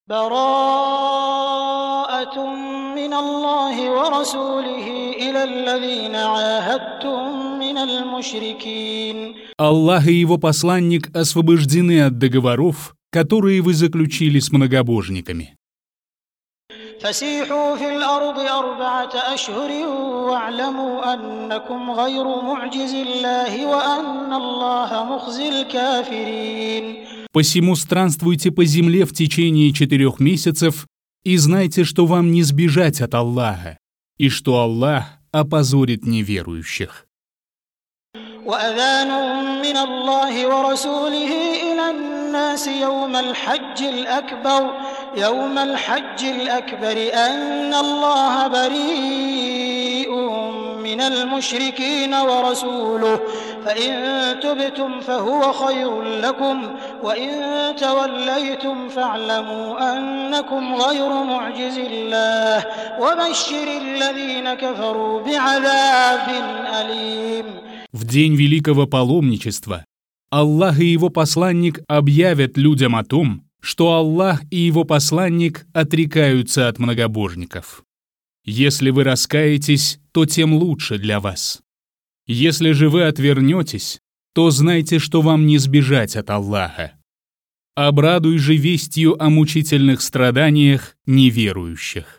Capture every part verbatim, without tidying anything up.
براءة من الله ورسوله إلى الذين عاهدتم من المشركين. Аллах и его посланник освобождены от договоров, которые вы заключили с многобожниками. فسيحوا في الأرض أربعة أشهر واعلموا أنكم غير معجز الله وأن الله مخزي الكافرين. Посему странствуйте по земле в течение четырех месяцев и знайте, что вам не сбежать от Аллаха, и что Аллах опозорит неверующих. وأذان من الله ورسوله إلى الناس يوم الحج الأكبر يوم الحج الأكبر أن الله بريء من المشركين ورسوله فإن تبتم فهو خير لكم وإن توليتم فاعلموا أنكم غير معجز الله وبشر الذين كفروا بعذاب أليم. В день великого паломничества Аллах и его посланник объявят людям о том, что Аллах и его посланник отрекаются от многобожников. Если вы раскаетесь, то тем лучше для вас. Если же вы отвернетесь, то знайте, что вам не сбежать от Аллаха. Обрадуй же вестью о мучительных страданиях неверующих.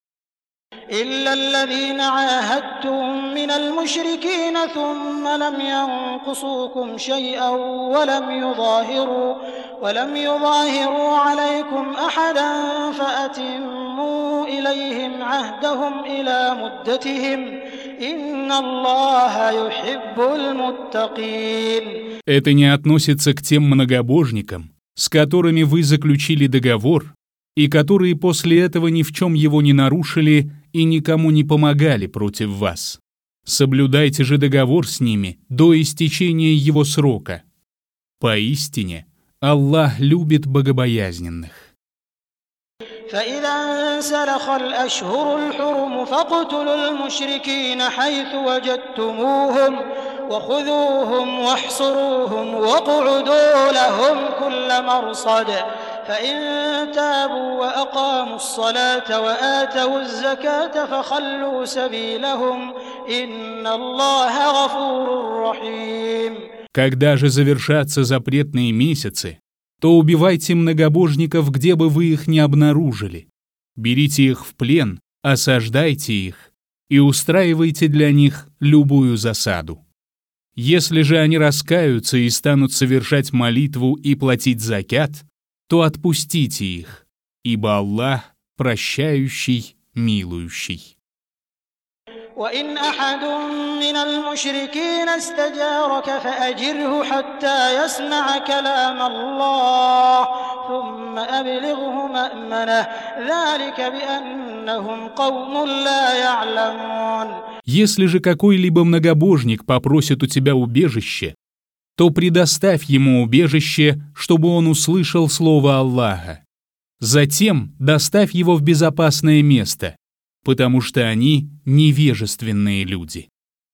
إلا الذين عاهدتم من المشركين ثم لم ينقصوكم شيئا ولم يظاهروا ولم يظاهروا عليكم أحدا فأتموا إليهم عهدهم إلى مدتهم إن الله يحب المتقين. Это не относится к тем многобожникам, с которыми вы заключили договор, и которые после этого ни в чем его не нарушили и никому не помогали против вас. Соблюдайте же договор с ними до истечения его срока. Поистине, Аллах любит богобоязненных. فإذا انسلخ الأشهر الحرم فاقتلوا المشركين حيث وجدتموهم وخذوهم واحصروهم واقعدوا لهم كل مرصد فإن تابوا وأقاموا الصلاة وآتوا الزكاة فخلوا سبيلهم إن الله غفور رحيم. Когда же завершатся запретные месяцы, то убивайте многобожников, где бы вы их ни обнаружили. Берите их в плен, осаждайте их и устраивайте для них любую засаду. Если же они раскаются и станут совершать молитву и платить закят, то отпустите их, ибо Аллах прощающий, милующий. وإن أحد من المشركين استجارك فأجره حتى يسمع كلام الله ثم أبلغه مأمنه ذلك بأنهم قوم لا يعلمون. Если же какой-либо многобожник попросит у тебя убежище, то предоставь ему убежище, чтобы он услышал слово Аллаха. Затем доставь его в безопасное место, потому что они невежественные люди.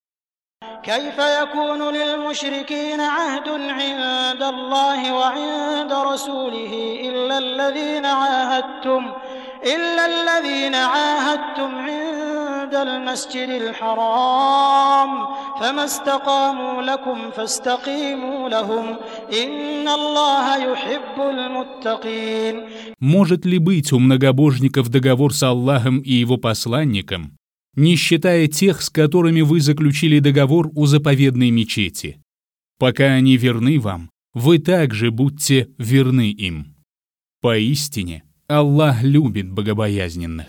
كيف يكون للمشركين عهد عند الله وعند رسوله إلا الذين عاهدتم إلا الذين عاهدتم عند المسجد الحرام فما استقاموا لكم فاستقيموا لهم إن الله يحب المتقين. Может ли быть у многобожников договор с Аллахом и его посланником, не считая тех, с которыми вы заключили договор у заповедной мечети? Пока они верны вам, вы также будьте верны им. Поистине, Аллах любит богобоязненных.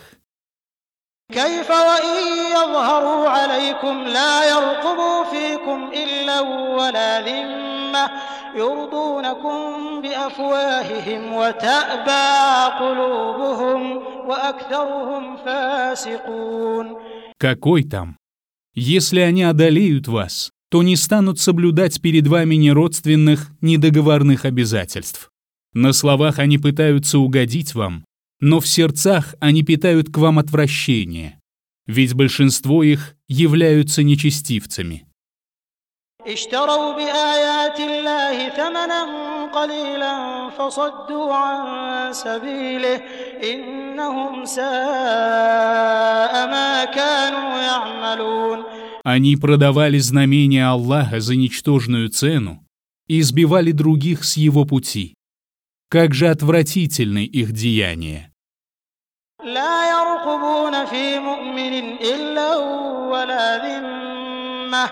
كيف وإن يظهروا عليكم لا يرقبوا فيكم إلا ولا ذمة يرضونكم بأفواههم وتأبى قلوبهم وأكثرهم فاسقون. Какой там? Если они одолеют вас, то не станут соблюдать перед вами ни родственных, ни договорных обязательств. На словах они пытаются угодить вам, но в сердцах они питают к вам отвращение, ведь большинство их являются нечестивцами. اشتروا بآيات الله ثمنا قليلا فصدوا عن سبيله إنهم ساء ما كانوا يعملون. Они продавали знамения Аллаха за ничтожную цену и избивали других с его пути. Как же отвратительны их деяния! لا يرقبون في مؤمن إلا ولا ذمة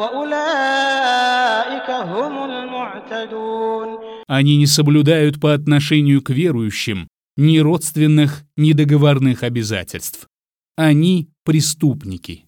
وأولئك هم المعتدون. Они не соблюдают по отношению к верующим ни родственных, ни договорных обязательств. Они преступники.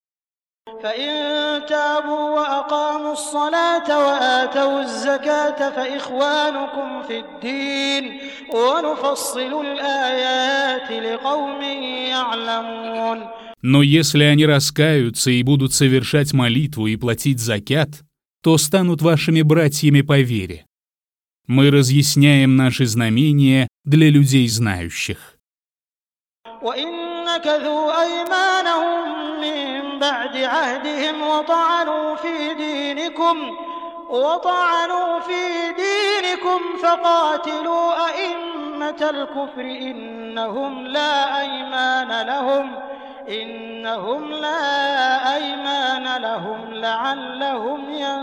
فإن تابوا وأقاموا الصلاة وآتوا الزكاة فإخوانكم في الدين ونفصل الآيات لقوم يعلمون. Но если они раскаются и будут совершать молитву и платить закят, то станут вашими братьями по вере. Мы разъясняем наши знамения для людей знающих. وإن نكثوا أيمانهم من بعد عهدهم وطعنوا في دينكم وطعنوا في دينكم فقاتلوا أئمة الكفر إنهم لا أيمان لهم إنهم لا أيمان لهم لعلهم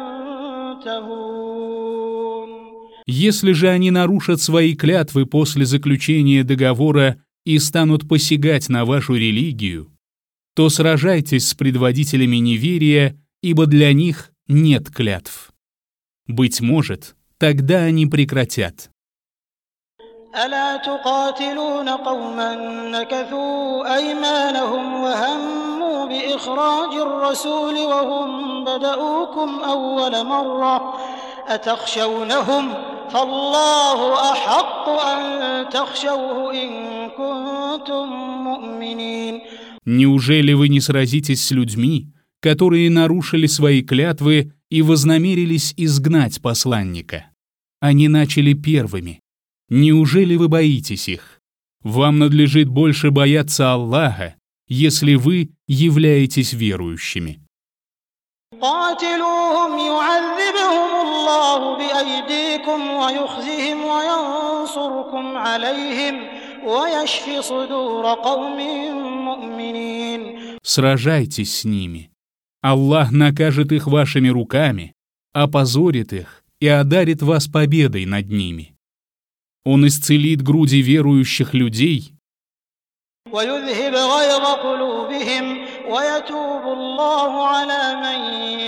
ينتهون. Если же они нарушат свои клятвы после заключения договора и станут посягать на вашу религию, то сражайтесь с предводителями неверия, ибо для них нет клятв. Быть может, тогда они прекратят. ألا تقاتلون قوما نكثوا أيمانهم وهموا بإخراج الرسول وهم بدؤوكم أول مرة أتخشونهم فالله أحق أن تخشوه إن كنتم مؤمنين. Неужели вы не сразитесь с людьми, которые нарушили свои клятвы и вознамерились изгнать посланника? Они начали первыми. Неужели вы боитесь их? Вам надлежит больше бояться Аллаха, если вы являетесь верующими. قاتلوهم يعذبهم الله بأيديكم ويخزهم وينصركم عليهم ويشفي صدور قوم مؤمنين. Сражайтесь с ними. Аллах накажет их вашими руками, опозорит их и одарит вас победой над ними. Он исцелит груди верующих людей ويذهب غيظ قلوبهم ويتوب الله على من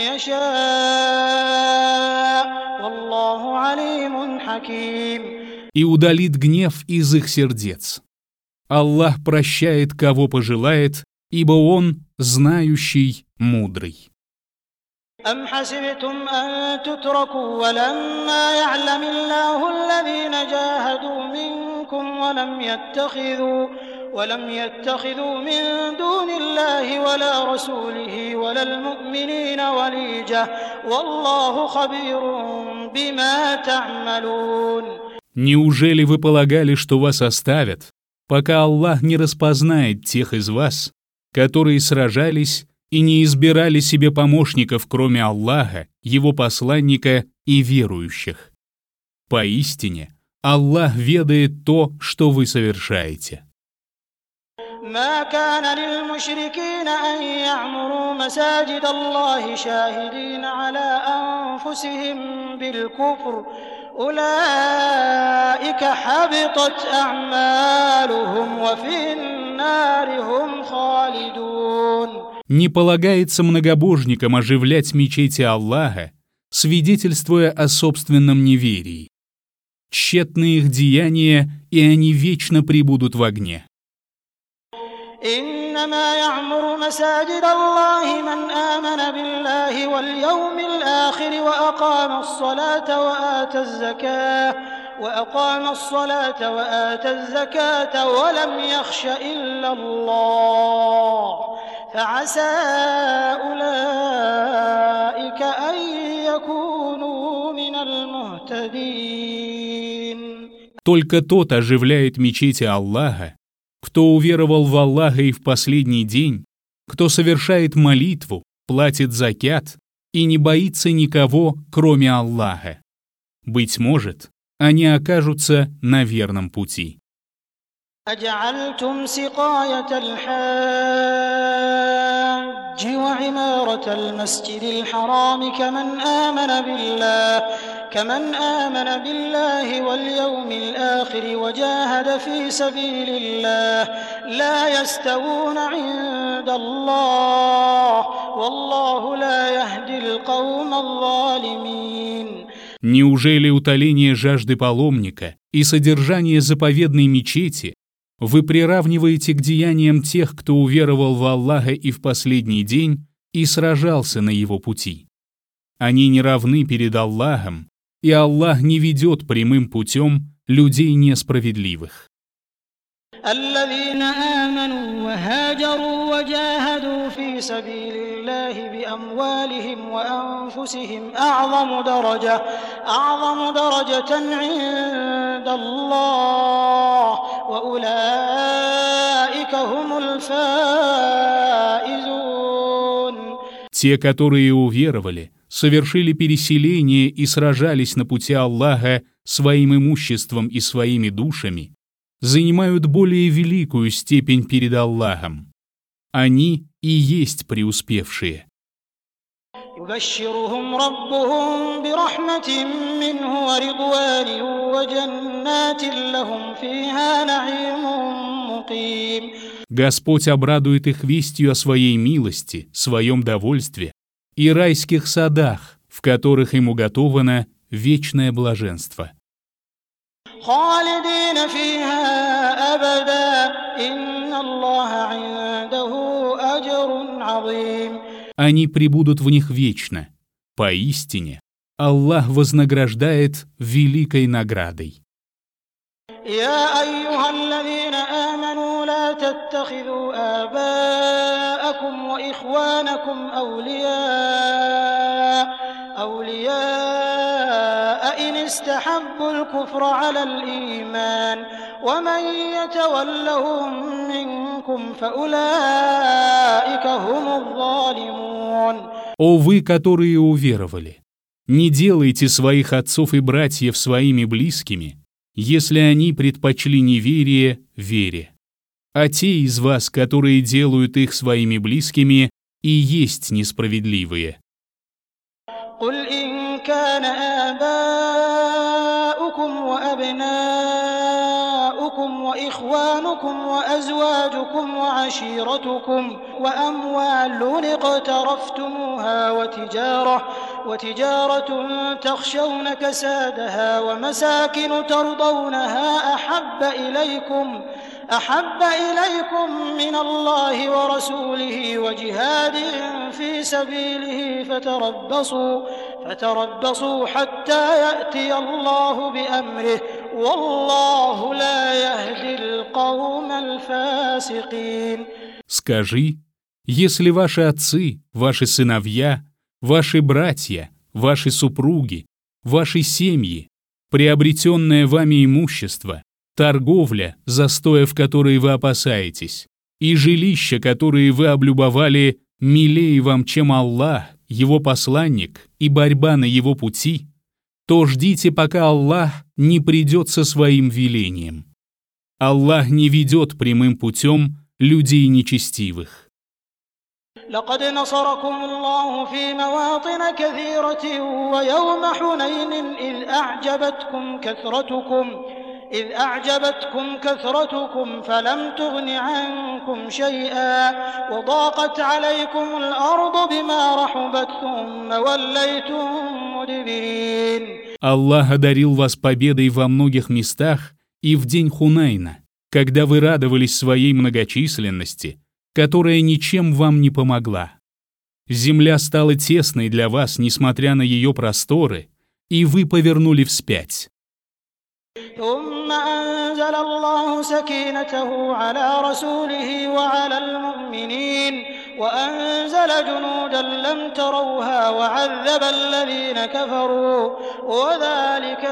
يشاء والله عليم حكيم. и удалит гнев из их сердец. Аллах прощает, кого пожелает, ибо Он знающий, мудрый. أم حسبتم أن تتركوا ولما يعلم الله الذين جاهدوا منكم ولم يتخذوا ولم يتخذوا من دون الله ولا رسوله ولا المؤمنين وليجة والله خبير بما تعملون. Неужели вы полагали, что вас оставят, пока Аллах не распознает тех из вас, которые сражались и не избирали себе помощников, кроме Аллаха, Его посланника и верующих? Поистине, Аллах ведает то, что вы совершаете. ما كان للمشركين أن يعمروا مساجد الله شاهدين على أنفسهم بالكفر أولئك حبطت أعمالهم وفي النار هم خالدون. Не полагается многобожникам оживлять мечети Аллаха, свидетельствуя о собственном неверии. Тщетны их деяния, и они вечно пребудут в огне. إنما يعمر مساجد الله من آمن بالله واليوم الآخر وأقام الصلاة وآتى الزكاة وأقام الصلاة وآتى الزكاة ولم يخش إلا الله فعسى أولئك أن يكونوا من المهتدين. Только тот оживляет мечети Аллаха, кто уверовал в Аллаха и в последний день, кто совершает молитву, платит закят и не боится никого, кроме Аллаха. Быть может, они окажутся на верном пути. أجعلتم سقاية الحاج وعمارة المسجد الحرام كمن آمن بالله كمن آمن بالله واليوم الآخر وجاهد في سبيل الله لا يستوون عند الله والله لا يهدي القوم الظالمين. Неужели утоление жажды паломника и содержание заповедной мечети вы приравниваете к деяниям тех, кто уверовал в Аллаха и в последний день и сражался на его пути? Они не равны перед Аллахом, и Аллах не ведет прямым путем людей несправедливых. الذين آمنوا وهاجروا وجاهدوا في سبيل الله بأموالهم وأنفسهم أعظم درجة أعظم درجة عند الله وأولئك هم الفائزون. Те, которые уверовали, совершили переселение и сражались на пути Аллаха своим имуществом и своими душами, занимают более великую степень перед Аллахом. Они и есть преуспевшие. يبشرهم ربهم برحمة منه ورضوان وجنات لهم فيها نعيم مقيم. Господь обрадует их вестью о своей милости, своем довольстве и райских садах, в которых им уготовано вечное блаженство. خالدين فيها أبدا إن الله عنده أجر عظيم. Они пребудут в них вечно. Поистине, Аллах вознаграждает великой наградой. يا أيها الذين آمنوا لا تتخذوا آباءكم وإخوانكم أولياء أولياء إن استحبوا الكفر على الإيمان ومن يتولهم منكم فأولئك هم الظالمون. О вы, которые уверовали, не делайте своих отцов и братьев своими близкими, если они предпочли неверие вере. А те из вас, которые делают их своими близкими, и есть несправедливые. قل إن كان آباؤكم وأبناؤكم وإخوانكم وأزواجكم وعشيرتكم وأموال اقترفتموها وتجارة وتجارة تخشون كسادها ومساكن ترضونها أحب إليكم أحب إليكم من الله ورسوله وجهاد في سبيله فتربصوا فتربصوا حتى يأتي الله بأمره والله لا يهدي القوم الفاسقين. Скажи, если ваши отцы, ваши сыновья, ваши братья, ваши супруги, ваши семьи, приобретенное вами имущество, торговля, застоя в которой вы опасаетесь, и жилища, которые вы облюбовали, милее вам, чем Аллах, Его посланник и борьба на Его пути, то ждите, пока Аллах не придет со своим велением. Аллах не ведет прямым путем людей нечестивых. لقد نصركم الله في مواطن كثيرة ويوم حنين إذ أعجبتكم كثرتكم إذ أعجبتكم كثرتكم فلم تغن عنكم شيئا وضاقت عليكم الأرض بما رحبت ثم وليتم مدبرين. Аллах одарил вас победой во многих местах и в день Хунайна, когда вы радовались своей многочисленности, которая ничем вам не помогла. Земля стала тесной для вас, несмотря на ее просторы, и вы повернули вспять. ثم أنزل الله سكينته على رسوله وعلى المؤمنين وأنزل جنودا لم تروها وعذب الذين كفروا وذلك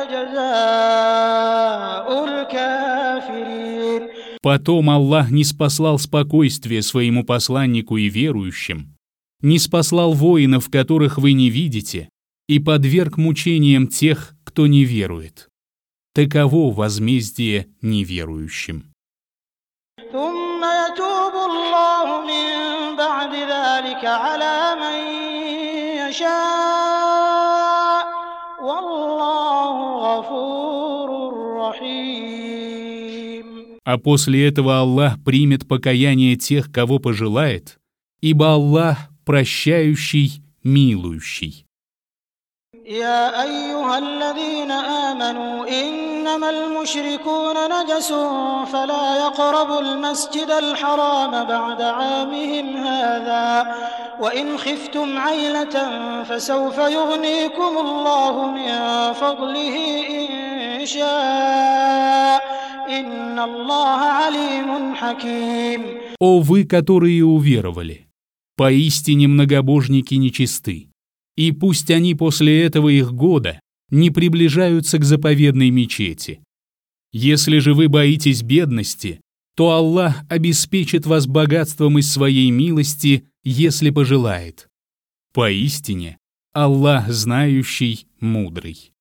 جزاء الكافرين. Потом Аллах ниспослал спокойствие своему посланнику и верующим, ниспослал воинов, которых вы не видите, и подверг мучениям тех, кто не верует. Таково возмездие неверующим. ثم يتوب الله من بعد ذلك على من يشاء والله غفور رحيم. А после этого Аллах примет покаяние тех, кого пожелает, ибо Аллах прощающий, милующий. يا أيها الذين آمنوا إنما المشركون نجس فلا يقربوا المسجد الحرام بعد عامهم هذا وإن خفتم عيلة فسوف يغنيكم الله من فضله إن شاء إن الله عليم حكيم. О вы, которые уверовали! Поистине многобожники нечисты. И пусть они после этого их года не приближаются к заповедной мечети. Если же вы боитесь бедности, то Аллах обеспечит вас богатством из своей милости, если пожелает. Поистине, Аллах знающий, мудрый.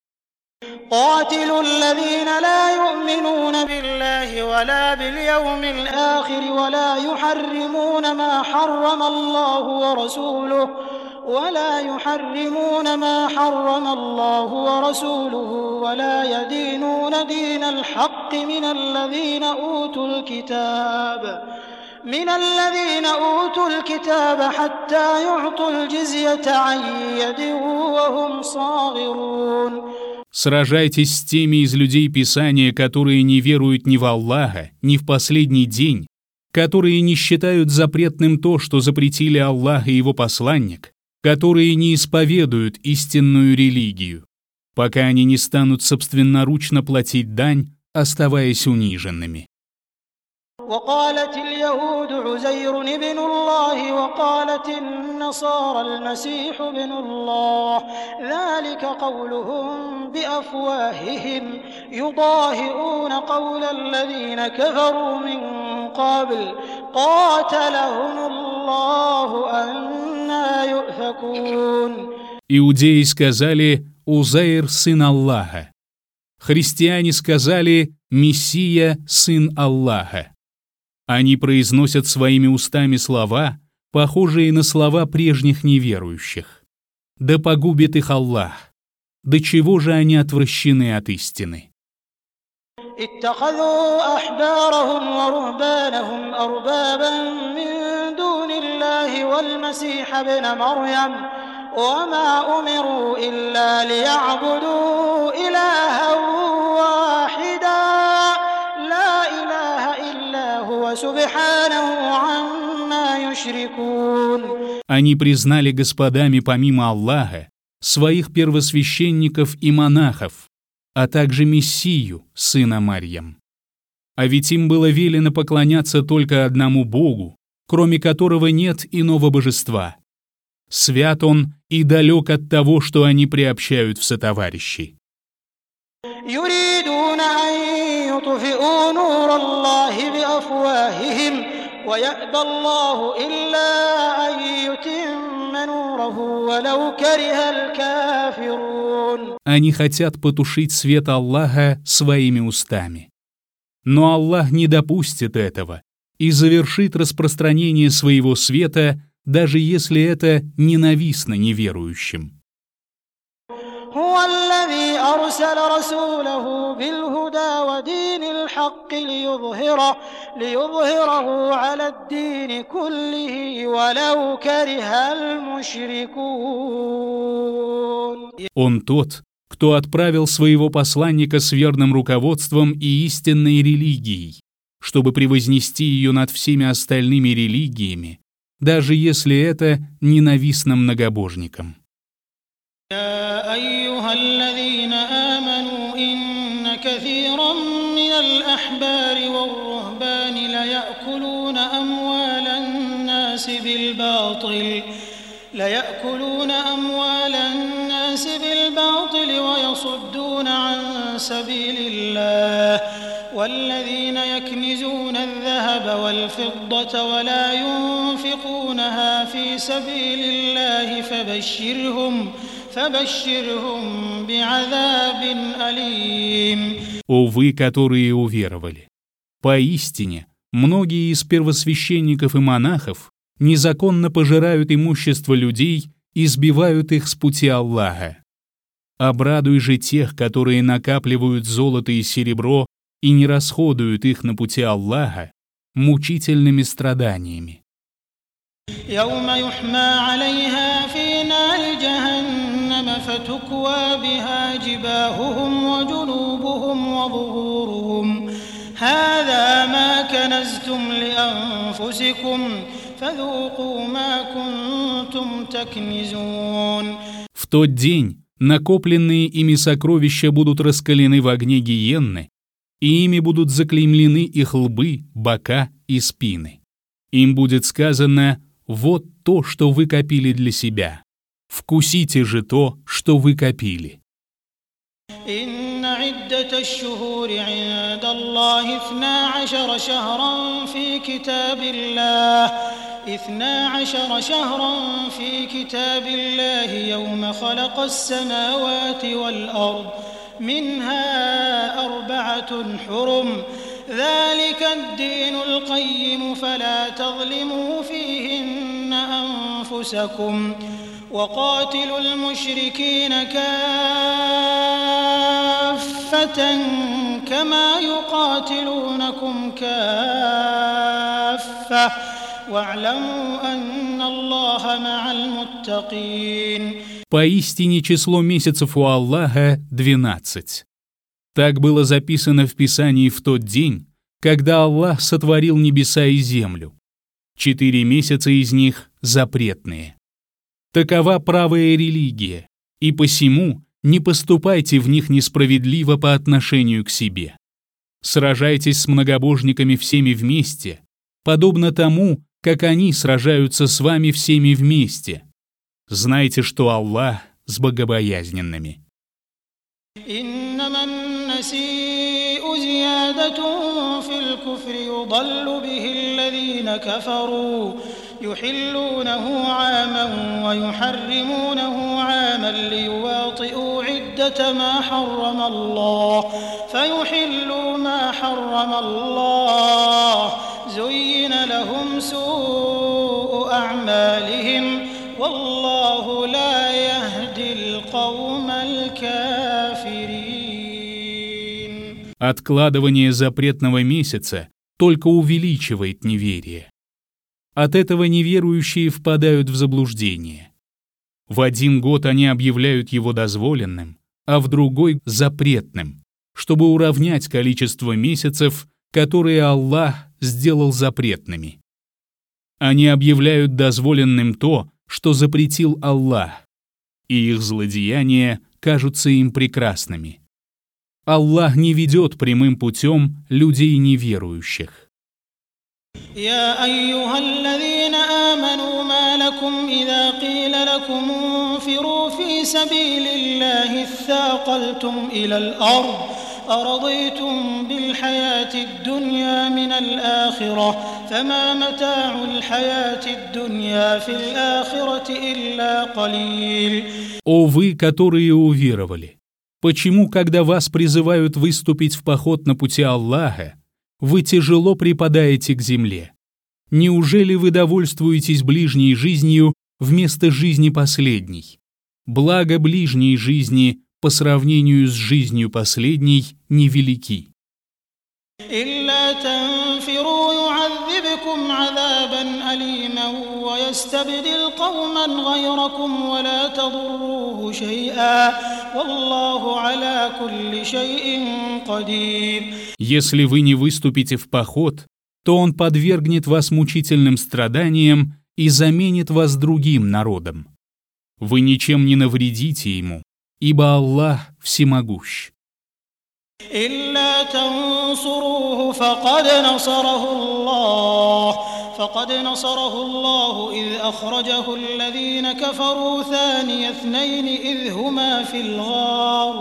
قاتلوا الذين لا يؤمنون بالله ولا باليوم الآخر ولا يحرمون ما حرم الله ورسوله ولا يحرمون ما حرم الله ورسوله ولا يدينون دين الحق من الذين أوتوا الكتاب من الذين أوتوا الكتاب حتى يعطوا الجزية عن يد وهم صاغرون. Сражайтесь с теми из людей Писания, которые не веруют ни в Аллаха, ни в последний день, которые не считают запретным то, что запретили Аллах и его посланник, которые не исповедуют истинную религию, пока они не станут собственноручно платить дань, оставаясь униженными. وقالت اليهود عزير ابن الله وقالت النصارى المسيح ابن الله ذلك قولهم بأفواههم يضاهئون قول الذين كفروا من قبل قاتلهم الله أنى يؤفكون. Иудеи сказали «Узайр, сын Аллаха». Христиане сказали «Мессия, сын Аллаха». Они произносят своими устами слова, похожие на слова прежних неверующих. Да погубит их Аллах. До чего же они отвращены от истины? اتخذوا أحبارهم ورهبانهم أربابا من دون الله والمسيح ابن مريم وما أمروا إلا ليعبدوا إلها واحدا لا إله إلا هو سبحانه عما يشركون. Они признали господами помимо Аллаха своих первосвященников и монахов, а также Мессию, сына Марьям. А ведь им было велено поклоняться только одному Богу, кроме которого нет иного божества. Свят Он и далек от того, что они приобщают в сотоварищи. يريدون أن يطفئوا نور الله بأفواههم ويأبى الله إلا أن يتم نوره ولو كره الكافرون. Они хотят потушить свет Аллаха своими устами. Но Аллах не допустит этого и завершит распространение своего света, даже если это ненавистно неверующим. هو الذي أرسل رسوله بالهدى ودين الحق ليظهره ليظهره على الدين كله ولو كره المشركون. Он тот, кто отправил своего посланника с верным руководством и истинной религией, чтобы превознести ее над всеми остальными религиями, даже если это ненавистно многобожникам. يا أيها الذين آمنوا إن كثيرا من الأحبار والرهبان ليأكلون أموال الناس بالباطل ليأكلون أموال الناس بالباطل ويصدون عن سبيل الله والذين يكنزون الذهب والفضة ولا ينفقونها في سبيل الله فبشرهم فبشرهم بعذاب أليم. О вы, которые уверовали! Поистине, многие из первосвященников и монахов незаконно пожирают имущество людей и сбивают их с пути Аллаха. Обрадуй же тех, которые накапливают золото и серебро и не расходуют их на пути Аллаха, мучительными страданиями. يوم يحمى عليها في نار جهنم فتكوى بها جباههم وجنوبهم وظهورهم هذا ما كنزتم لأنفسكم فذوقوا ما كنتم تكنزون. В тот день накопленные ими сокровища будут раскалены в огне гиенны, и ими будут заклеймлены их лбы, бока и спины. Им будет сказано: вот то, что вы копили для себя. Вкусите же то, что вы копили. إن عدة الشهور عند الله اثنا عشر شهرا في كتاب الله اثنا عشر شهرا في كتاب الله يوم خلق السماوات والأرض منها أربعة حرم ذلك الدين القيم فلا تظلموا فيهن أنفسكم وقاتلوا المشركين كافة كما يقاتلونكم كافة واعلموا أن الله مع المتقين. Поистине число месяцев у Аллаха двенадцать. Так было записано в Писании в тот день, когда Аллах сотворил небеса и землю. Четыре месяца из них запретные. Такова правая религия, и посему не поступайте в них несправедливо по отношению к себе. Сражайтесь с многобожниками всеми вместе, подобно тому, как они сражаются с вами всеми вместе. Знайте, что Аллах с богобоязненными. إنما النسيء زيادة في الكفر يضل به الذين كفروا يحلونه عاما ويحرمونه عاما ليواطئوا عدة ما حرم الله فيحلوا ما حرم الله زين لهم سوء أعمالهم والله لا يهدي القوم الكافرين. Откладывание запретного месяца только увеличивает неверие. От этого неверующие впадают в заблуждение. В один год они объявляют его дозволенным, а в другой — запретным, чтобы уравнять количество месяцев, которые Аллах сделал запретными. Они объявляют дозволенным то, что запретил Аллах, и их злодеяния кажутся им прекрасными. Аллах не ведет прямым путем людей неверующих. يا أيها الذين آمنوا ما لكم إذا قيل لكم انفروا في سبيل الله اثاقلتم إلى الأرض أرضيتم بالحياة الدنيا من الآخرة فما متاع الحياة الدنيا في الآخرة إلا قليل. О вы, которые уверовали! Почему, когда вас призывают выступить в поход на пути Аллаха, вы тяжело припадаете к земле? Неужели вы довольствуетесь ближней жизнью вместо жизни последней? Благо ближней жизни по сравнению с жизнью последней невелики. إلا تنفروا يعذبكم عذابا أليما ويستبدل قوما غيركم ولا تضروه شيئا والله على كل شيء قدير. Если вы не выступите в поход, то он подвергнет вас мучительным страданиям и заменит вас другим народом. Вы ничем не навредите ему, ибо Аллах всемогущ. إلا تنصروه فقد نصره الله فقد نصره الله إذ أخرجه الذين كفروا ثاني اثنين إذ هما في الغار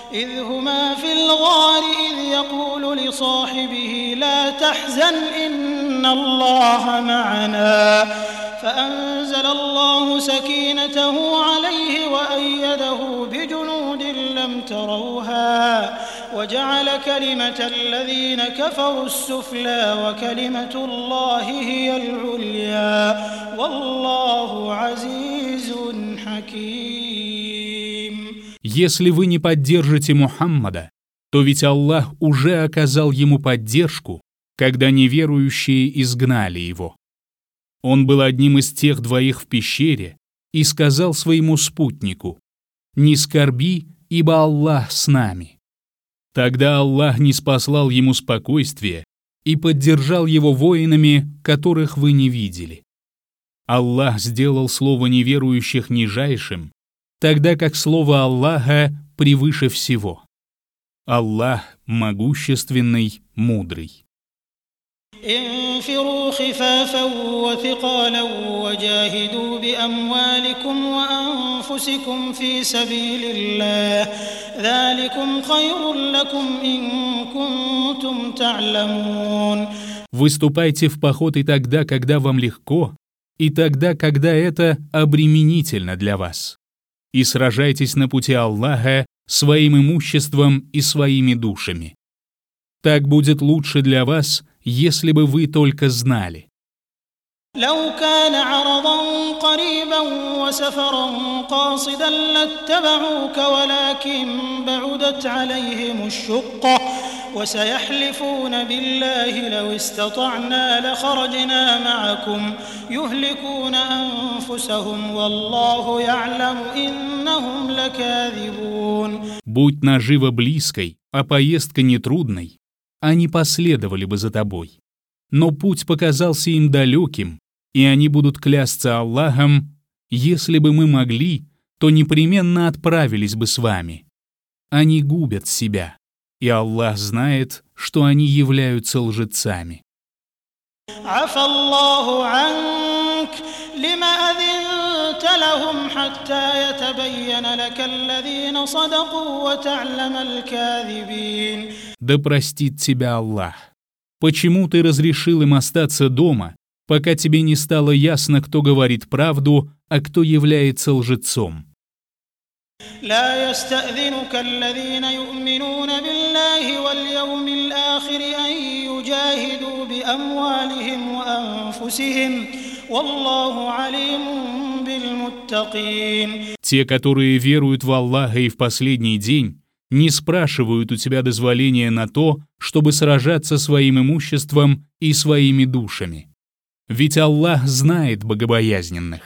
إذ هما في الغار إذ يقول لصاحبه لا تحزن إن الله معنا فأنزل الله سكينته عليه وأيده بجنود لم تروها وجعل كلمة الذين كفروا السفلى وكلمة الله هي العليا والله عزيز حكيم. Если вы не поддержите Мухаммада, то ведь Аллах уже оказал ему поддержку, когда неверующие изгнали его. Он был одним из тех двоих в пещере и сказал своему спутнику: «Не скорби, ибо Аллах с нами». Тогда Аллах ниспослал ему спокойствие и поддержал его воинами, которых вы не видели. Аллах сделал слово неверующих нижайшим, тогда как слово Аллаха превыше всего. Аллах могущественный, мудрый. انفروا خفافا وثقالا وجاهدوا بأموالكم وأنفسكم في سبيل الله ذلكم خير لكم إن كنتم تعلمون. Выступайте в поход и тогда, когда вам легко, и тогда, когда это обременительно для вас. И сражайтесь на пути Аллаха своим имуществом и своими душами. Так будет лучше для вас, если бы вы только знали. لو كان عرضا قريبا وسفرا قاصدا لاتبعوك ولكن بعدت عليهم الشقة وسيحلفون بالله لو استطعنا لخرجنا معكم يهلكون أنفسهم والله يعلم إنهم لكاذبون. Будь нажива близкой, а поездка нетрудной, они последовали бы за тобой. Но путь показался им далеким, и они будут клясться Аллахом: если бы мы могли, то непременно отправились бы с вами. Они губят себя, и Аллах знает, что они являются лжецами. عفى الله عنك لما أذنت لهم حتى يتبين لك الذين صدقوا وتعلم الكاذبين. Да простит тебя Аллах. Почему ты разрешил им остаться дома, пока тебе не стало ясно, кто говорит правду, а кто является лжецом? لا يستأذنك الذين يؤمنون بالله واليوم الآخر أن يجاهدوا بأموالهم وأنفسهم والله عليم بالمتقين. Те, которые веруют в Аллаха и в последний день, не спрашивают у тебя дозволения на то, чтобы сражаться своим имуществом и своими душами. Ведь Аллах знает богобоязненных.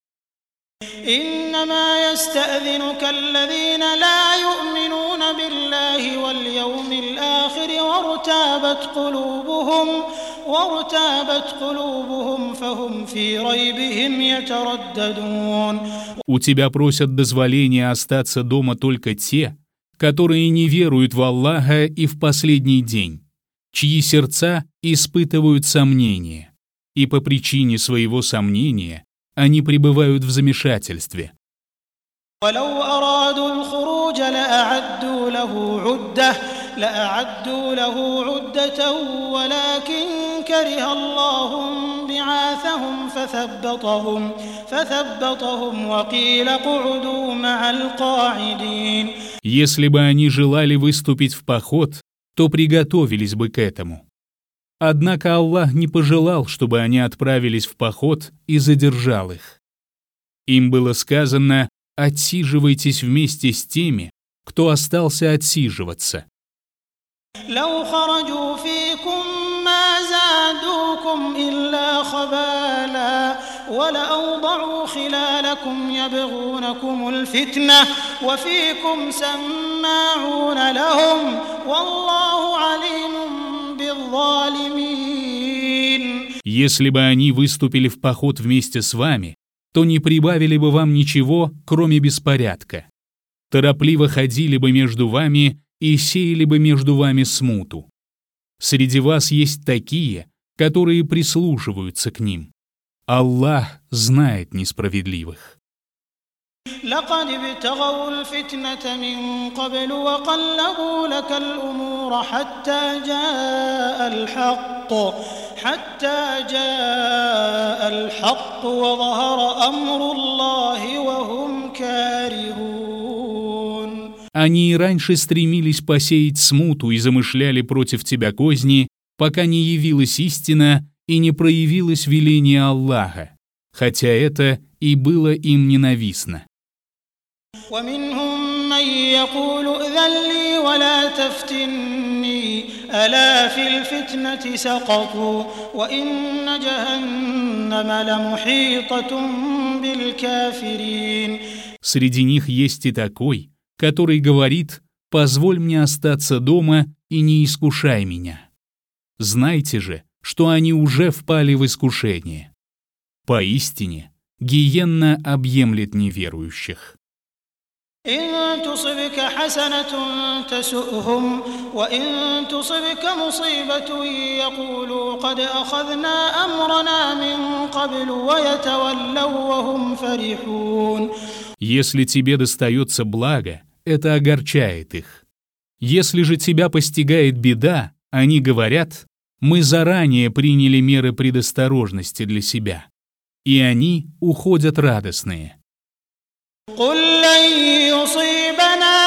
إنما يستأذنك الذين لا يؤمنون بالله واليوم الآخر وارتابت قلوبهم وارتابت قلوبهم فهم في ريبهم يترددون. У тебя просят дозволения остаться дома только те, которые не веруют в Аллаха и в последний день, чьи сердца испытывают сомнения, и по причине своего сомнения они пребывают в замешательстве. ولو أرادوا الخروج لأعدوا له عدة لأعدوا له عدة ولكن كره الله بعاثهم فثبطهم فثبطهم وقيل اقعدوا مع القاعدين. Если бы они желали выступить в поход, то приготовились бы к этому. Однако Аллах не пожелал, чтобы они отправились в поход, и задержал их. Им было сказано: «Отсиживайтесь вместе с теми, кто остался отсиживаться». لو خرجوا فيكم ما زادوكم إلا خبالا ولأوضعوا خلالكم يبغونكم الفتنة وفيكم سماعون لهم والله عليم بالظالمين. Если бы они выступили в поход вместе с вами, то не прибавили бы вам ничего, кроме беспорядка. Торопливо ходили бы между вами и сеяли бы между вами смуту. Среди вас есть такие, которые прислушиваются к ним. Аллах знает несправедливых. لقد ابتغوا الفتنة من قبل وقلبوا لك الأمور حتى جاء الحق حتى جاء الحق وظهر أمر الله وهم كارهون. Они и раньше стремились посеять смуту и замышляли против тебя козни, пока не явилась истина и не проявилось веление Аллаха, хотя это и было им ненавистно. ومنهم من يقول ائذن لي ولا تفتني ألا في الفتنة سقطوا وإن جهنم لمحيطة بالكافرين. Среди них есть и такой, который говорит: «Позволь мне остаться дома и не искушай меня». Знайте же, что они уже впали в искушение. Поистине, гиенна объемлет неверующих. إن تصبك حسنة تسؤهم وإن تصبك مصيبة يقولوا قد أخذنا أمرنا من قبل ويتولوا وهم فرحون. Если тебе достается благо, это огорчает их. Если же тебя постигает беда, они говорят: мы заранее приняли меры предосторожности для себя. И они уходят радостные. قل لن يصيبنا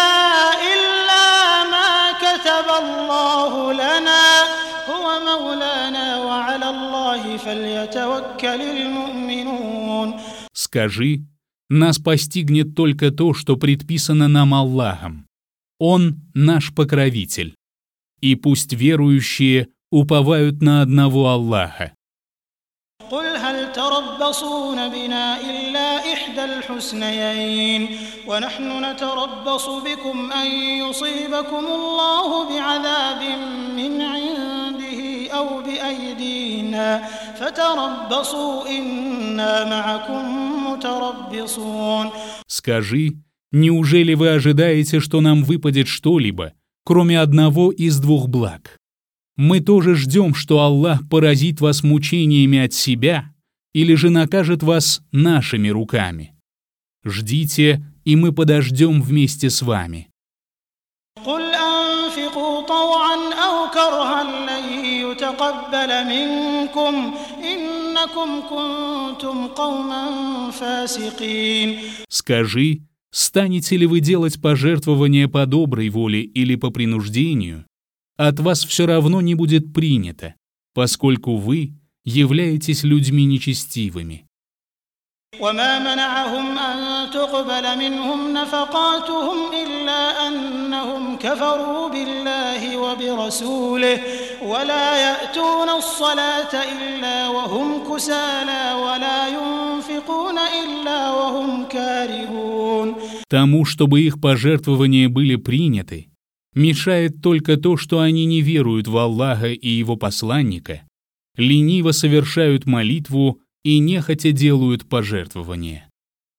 إلا ما كتب الله لنا هو مولانا وعلى الله فليتوكل المؤمنون. Скажи: нас постигнет только то, что предписано нам Аллахом. Он наш покровитель. И пусть верующие уповают на одного Аллаха. قل هل تربصون بنا إلا إحدى الحسنيين ونحن نتربص بكم أن يصيبكم الله بعذاب من عنده أو بأيدينا فتربصوا إنا معكم متربصون. Скажи: неужели вы ожидаете, что нам выпадет что-либо, кроме одного из двух благ? Мы тоже ждем, что Аллах поразит вас мучениями от себя или же накажет вас нашими руками. Ждите, и мы подождем вместе с вами. قل أنفقوا طوعا أو كرها لن يتقبل منكم إنكم كنتم قوما فاسقين. Скажи: станете ли вы делать пожертвования по доброй воле или по принуждению? От вас все равно не будет принято, поскольку вы являетесь людьми нечестивыми. وما منعهم أن تقبل منهم نفقاتهم إلا أنهم كفروا بالله وبرسوله ولا يأتون الصلاة إلا وهم كسالى ولا ينفقون إلا وهم كارهون. Тому, чтобы их пожертвования были приняты, мешает только то, что они не веруют в Аллаха и Его посланника, лениво совершают молитву и нехотя делают пожертвования.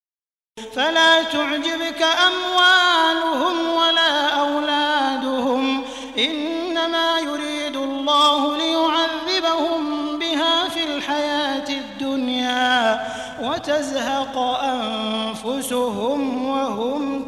فلا تعجبك أموالهم ولا أولادهم إنما يريد الله ليعذبهم بها في الحياة الدنيا وتزهق أنفسهم وهم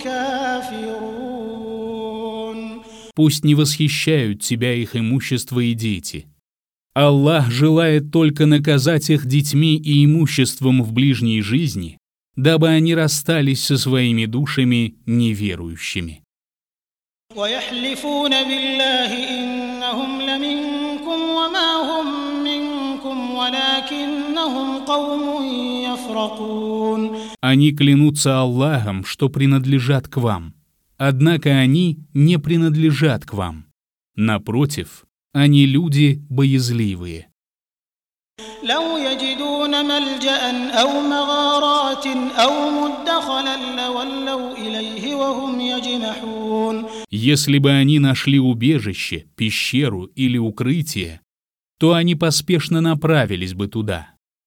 كافرون. Пусть не восхищают тебя их имущество и дети. Аллах желает только наказать их детьми и имуществом в ближней жизни, дабы они расстались со своими душами неверующими. ويحلفون بالله إنهم لمنكم وما هم منكم ولكنهم قوم يفرقون. Они клянутся Аллахом, что принадлежат к вам, однако они не принадлежат к вам. Напротив, они люди боязливые. لو يجدون ملجأ أو مغارات أو مدخلا لولوا إليه وهم يجمحون. Если бы они нашли убежище, пещеру или укрытие, то они поспешно направились бы туда.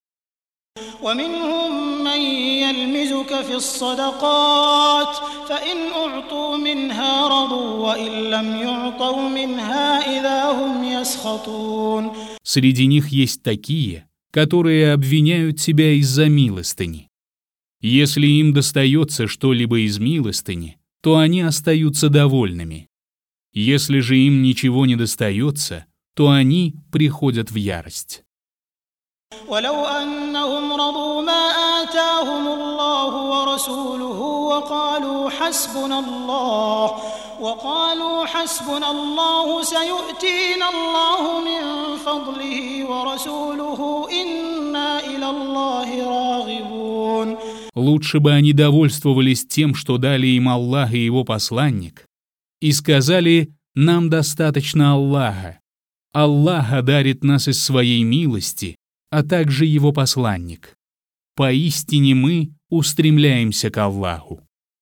ومنهم من يلمزك في الصدقات فإن أعطوا منها رضوا وإن لم يعطوا منها إذا هم يسخطون. Среди них есть такие, которые обвиняют тебя из-за милостыни. Если им достается что-либо из милостыни, то они остаются довольными. Если же им ничего не достается, то они приходят в ярость. ولو أنهم رضوا ما آتاهم الله ورسوله وقالوا حسبنا الله وقالوا حسبنا الله سيؤتينا الله من فضله ورسوله إنا إلى الله راغبون. Лучше бы они довольствовались тем, что дали им Аллах и его посланник, и сказали: «Нам достаточно Аллаха. Аллах одарит нас из своей милости, а также его посланник. Поистине мы устремляемся к Аллаху».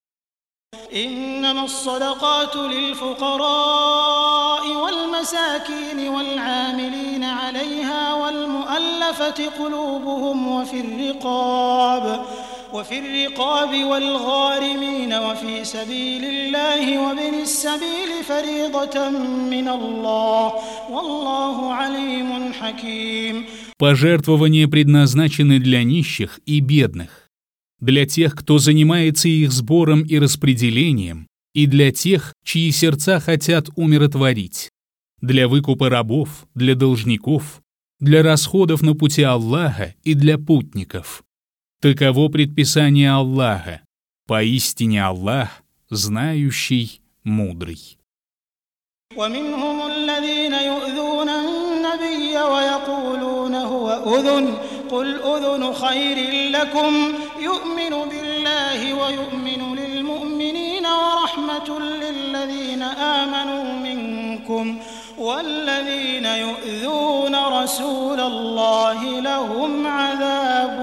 إنما الصدقات للفقراء والمساكين والعاملين عليها والمؤلفة قلوبهم وفي الرقاب وفي الرقاب والغارمين وفي سبيل الله وابن السبيل فريضة من الله والله عليم حكيم. Пожертвования предназначены для нищих и бедных, для тех, кто занимается их сбором и распределением, и для тех, чьи сердца хотят умиротворить, для выкупа рабов, для должников, для расходов на пути Аллаха и для путников. Таково предписание Аллаха. Поистине Аллах, знающий, мудрый. ومنهم الذين يؤذون النبي ويقولون هو أذن قل أذن خير لكم يؤمن بالله ويؤمن للمؤمنين ورحمة للذين آمنوا منكم والذين يؤذون رسول الله لهم عذاب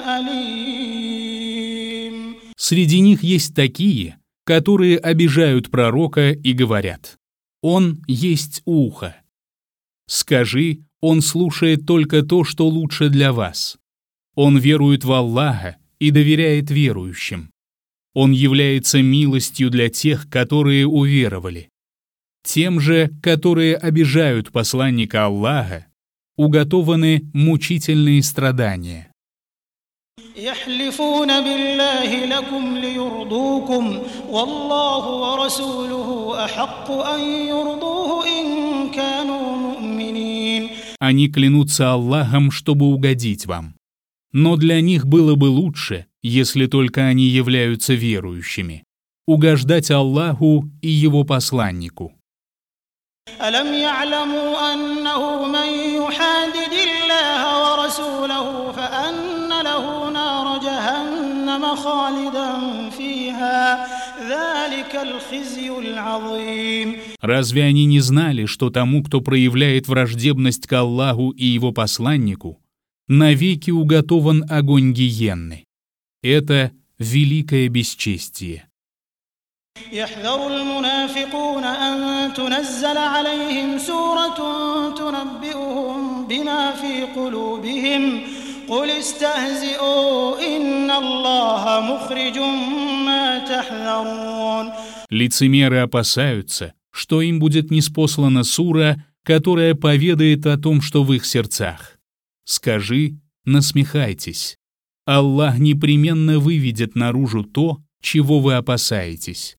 أليم. Среди них есть такие, которые обижают пророка и говорят: «Он есть ухо». Скажи: он слушает только то, что лучше для вас. Он верует в Аллаха и доверяет верующим. Он является милостью для тех, которые уверовали. Тем же, которые обижают посланника Аллаха, уготованы мучительные страдания. يحلفون بالله لكم ليرضوكم والله ورسوله أحق أن يرضوه إن كانوا مؤمنين. Они клянутся Аллахом, чтобы угодить вам. Но для них было бы лучше, если только они являются верующими, угождать Аллаху и его посланнику. ألم يعلموا أنه من يحادد الله ورسوله فأن له نار جهنم خالدا فيها ذلك الخزي العظيم. Разве они не знали, что тому, кто проявляет враждебность к Аллаху и его посланнику, навеки уготован огонь гиенны? Это великое бесчестие. يحذر المنافقون أن تنزل عليهم سورة تنبئهم بما في قلوبهم قل استهزئوا إن الله مخرج ما تحذرون. Лицемеры опасаются, что им будет ниспослана сура, которая поведает о том, что в их сердцах. Скажи: насмехайтесь. Аллах непременно выведет наружу то, чего вы опасаетесь.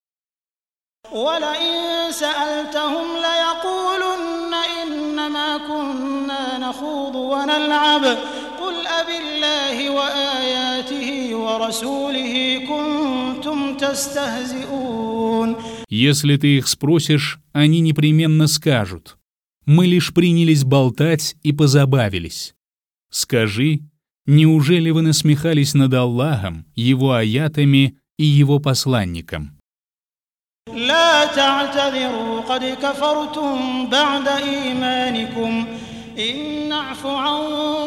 ولئن سألتهم ليقولن إنما كنا نخوض ونلعب قل أبالله وآياته ورسوله كنتم تستهزئون. Если ты их спросишь, они непременно скажут: мы лишь принялись болтать и позабавились. Скажи: неужели вы насмехались над Аллахом, его аятами и его посланником? لا تعتذروا قد كفرتم بعد إيمانكم إن نعف عن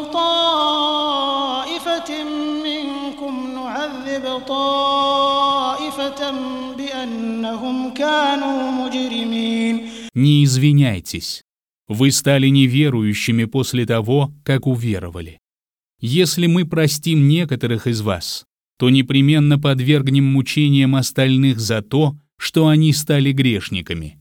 طائفة منكم نعذب طائفة بأنهم كانوا مجرمين. Не извиняйтесь. Вы стали неверующими после того, как уверовали. Если мы простим некоторых из вас, то непременно подвергнем мучениям остальных за то, что они стали грешниками.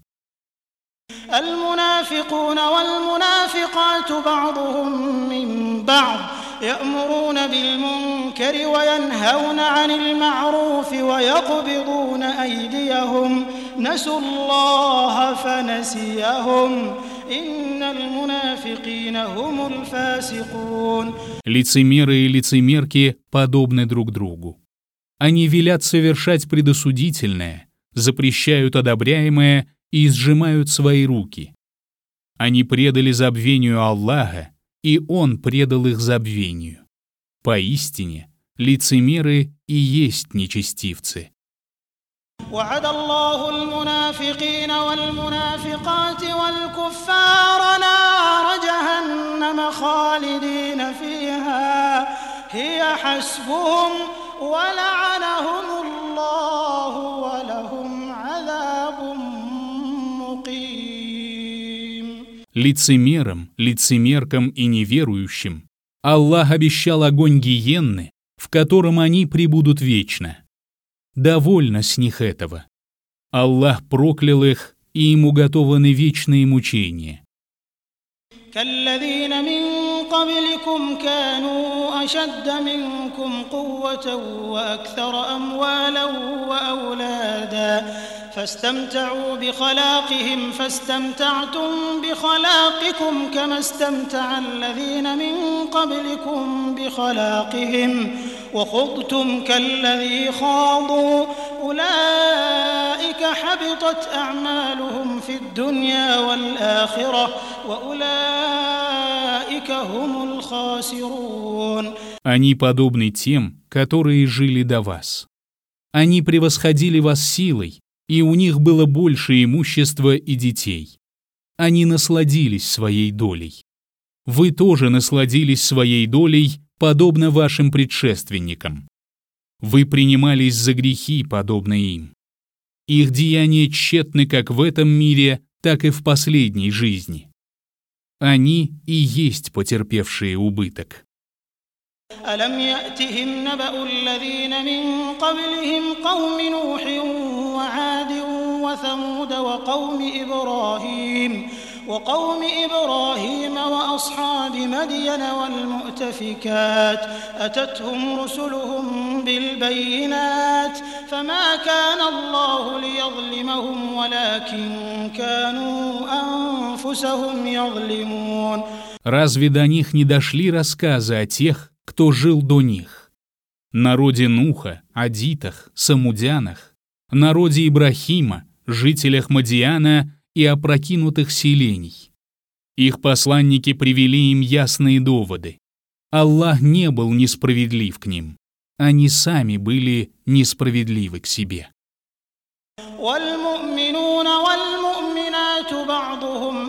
المنافقون والمنافقات بعضهم من بعض يأمرون بالمنكر وينهون عن المعروف ويقبضون أيديهم نسوا الله فنسيهم إن المنافقين هم الفاسقون. Лицемеры и лицемерки подобны друг другу. Они велят совершать предосудительное, запрещают одобряемое и сжимают свои руки. Они предали забвению Аллаха, и Он предал их забвению. Поистине, лицемеры и есть нечестивцы. وعد الله المنافقين والمنافقات والكفار نار جهنم خالدين فيها هي حسبهم ولعنهم الله ولهم عذاب مقيم. Лицемерам, лицемеркам и неверующим Аллах обещал огонь гиенны, в котором они пребудут вечно. Довольно с них этого. Аллах проклял их, и им уготованы вечные мучения. كالذين من قبلكم كانوا أشد منكم قوة وأكثر أموالا وأولادا فاستمتعوا بخلاقهم فاستمتعتم بخلاقكم كما استمتع الذين من قبلكم بخلاقهم وخضتم كالذي خاضوا أولئك حبطت أعمالهم في الدنيا والآخرة وأولئك هم الخاسرون. Они подобны тем, которые жили до вас. Они превосходили вас силой, и у них было больше имущества и детей. Они насладились своей долей. Вы тоже насладились своей долей, подобно вашим предшественникам. Вы принимались за грехи, подобно им. Их деяния тщетны как в этом мире, так и в последней жизни. Они и есть потерпевшие убыток. ألم يأتهم نبأ الذين من قبلهم قوم نوح وعاد وثمود وقوم إبراهيم وقوم إبراهيم وأصحاب مدين والمؤتفكات أتتهم رسلهم بالبينات فما كان الله ليظلمهم ولكن كانوا أنفسهم يظلمون. Разве до них не дошли рассказы о тех, кто жил до них? Народе Нуха, Адитах, Самудянах, народе Ибрахима, жителях Мадиана и опрокинутых селений. Их посланники привели им ясные доводы. Аллах не был несправедлив к ним. Они сами были несправедливы к себе. والمؤمنون والمؤمنات بعضهم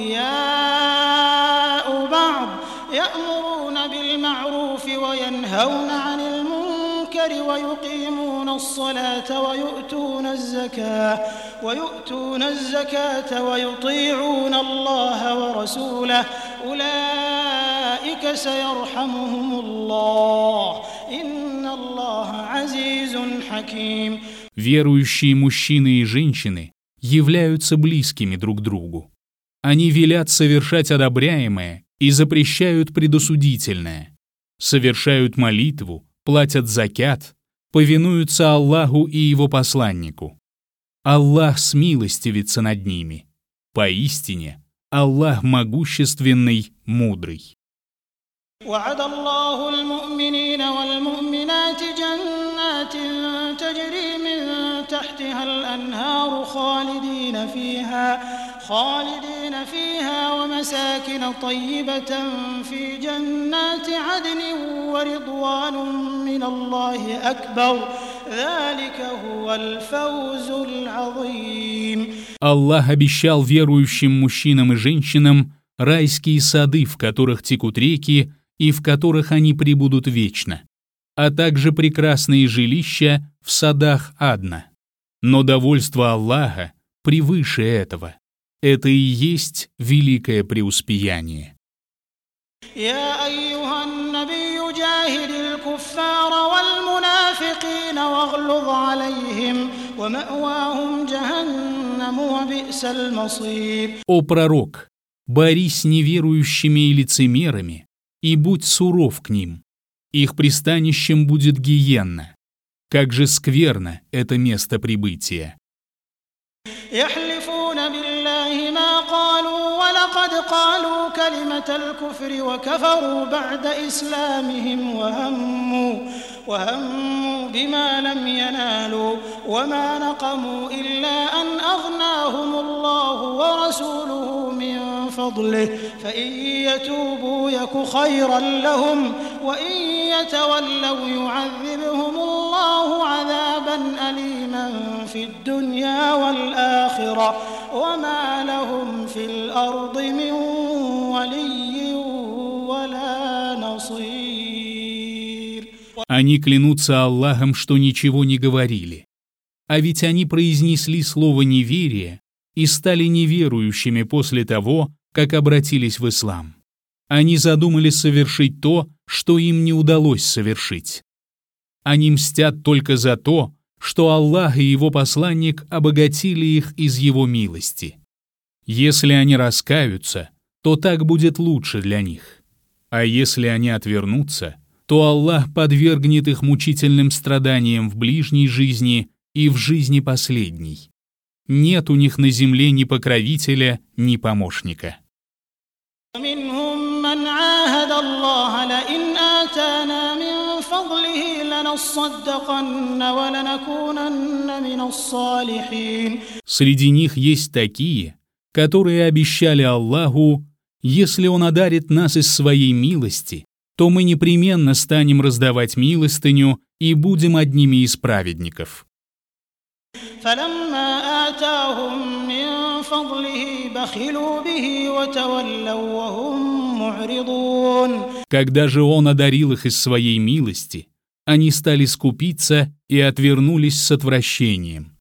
أولياء بعض يأمرون بالمعروف وينهون عن المنكر ويقيمون الصلاة ويؤتون الزكاة ويؤتون الزكاة ويطيعون الله ورسوله أولئك سيرحمهم الله إن الله عزيز حكيم. Верующие мужчины и женщины являются близкими друг другу. Они велят совершать одобряемое и запрещают предосудительное, совершают молитву, платят закят, повинуются Аллаху и Его посланнику. Аллах смилостивится над ними. Поистине, Аллах могущественный, мудрый. وعد الله المؤمنين والمؤمنات جنات تجري من تحتها الأنهار خالدين فيها خالدين فيها ومساكن طيبة في جنات عدن ورضوان من الله أكبر ذلك هو الفوز العظيم. Аллах обещал верующим мужчинам и женщинам райские сады, в которых текут реки, и в которых они пребудут вечно, а также прекрасные жилища в садах Адна. Но довольство Аллаха превыше этого. Это и есть великое преуспеяние. يا أيها النبي جاهد الكفار والمنافقين واغلظ عليهم ومأواهم جهنم وبئس المصير. О пророк, борись с неверующими и лицемерами, и будь суров к ним. Их пристанищем будет гиенна. Как же скверно это место прибытия. يحلفون بالله ما قالوا ولقد قالوا كلمة الكفر وكفروا بعد إسلامهم وهموا وهموا بما لم ينالوا وما نقموا إلا أن أغناهم الله ورسوله من فضله فإن يتوبوا يك خيرا لهم وإن يتولوا يعذبهم الله عذابا أليما في الدنيا والآخرة وما لهم في الأرض من ولي ولا نصير. Они клянутся Аллахом, что ничего не говорили. А ведь они произнесли слово неверия и стали неверующими после того, как обратились в ислам. Они задумали совершить то, что им не удалось совершить. Они мстят только за то, что Аллах и Его посланник обогатили их из Его милости. Если они раскаются, то так будет лучше для них. А если они отвернутся, то Аллах подвергнет их мучительным страданиям в ближней жизни и в жизни последней. Нет у них на земле ни покровителя, ни помощника. ومنهم من عاهد الله لئن آتانا من فضله لنصدقن ولنكونن من الصالحين. Среди них есть такие, которые обещали Аллаху, если Он одарит нас из своей милости, то мы непременно станем раздавать милостыню и будем одними из праведников. فلما آتاهم من فضله بخلوا به وتولوا وهم معرضون. Когда же Он одарил их из своей милости, они стали скупиться и отвернулись с отвращением.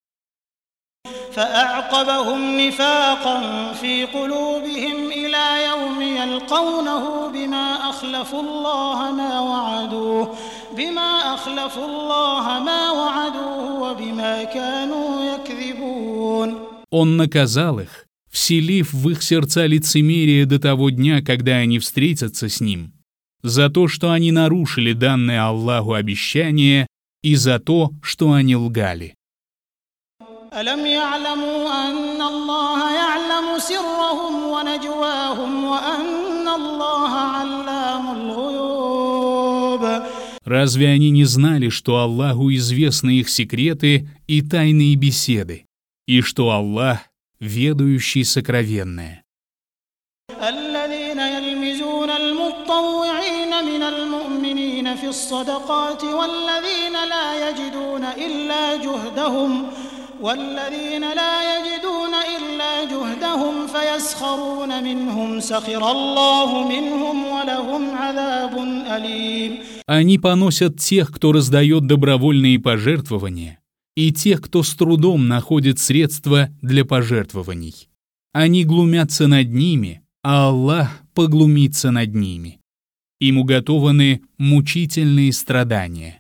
فأعقبهم نفاقا في قلوبهم إلى يوم يلقونه بما أخلفوا الله ما وعدوه بما أخلفوا الله ما وعدوه وبما كانوا يكذبون. Он наказал их, вселив в их сердца лицемерие до того дня, когда они встретятся с Ним, за то, что они нарушили данное Аллаху обещание, и за то, что они лгали. ألم يعلموا أن الله يعلم سرهم ونجواهم وأن الله علام الغيوب. Разве они не знали, что Аллаху известны их секреты и тайные беседы, и что Аллах — ведающий сокровенное? الذين يلمزون المطوعين من المؤمنين في الصدقات والذين لا يجدون إلا جهدهم والذين لا يجدون إلا جهدهم فيسخرون منهم سخر الله منهم ولهم عذاب أليم. Они поносят тех, кто раздает добровольные пожертвования, и тех, кто с трудом находит средства для пожертвований. Они глумятся над ними, а Аллах поглумится над ними. Им уготованы мучительные страдания.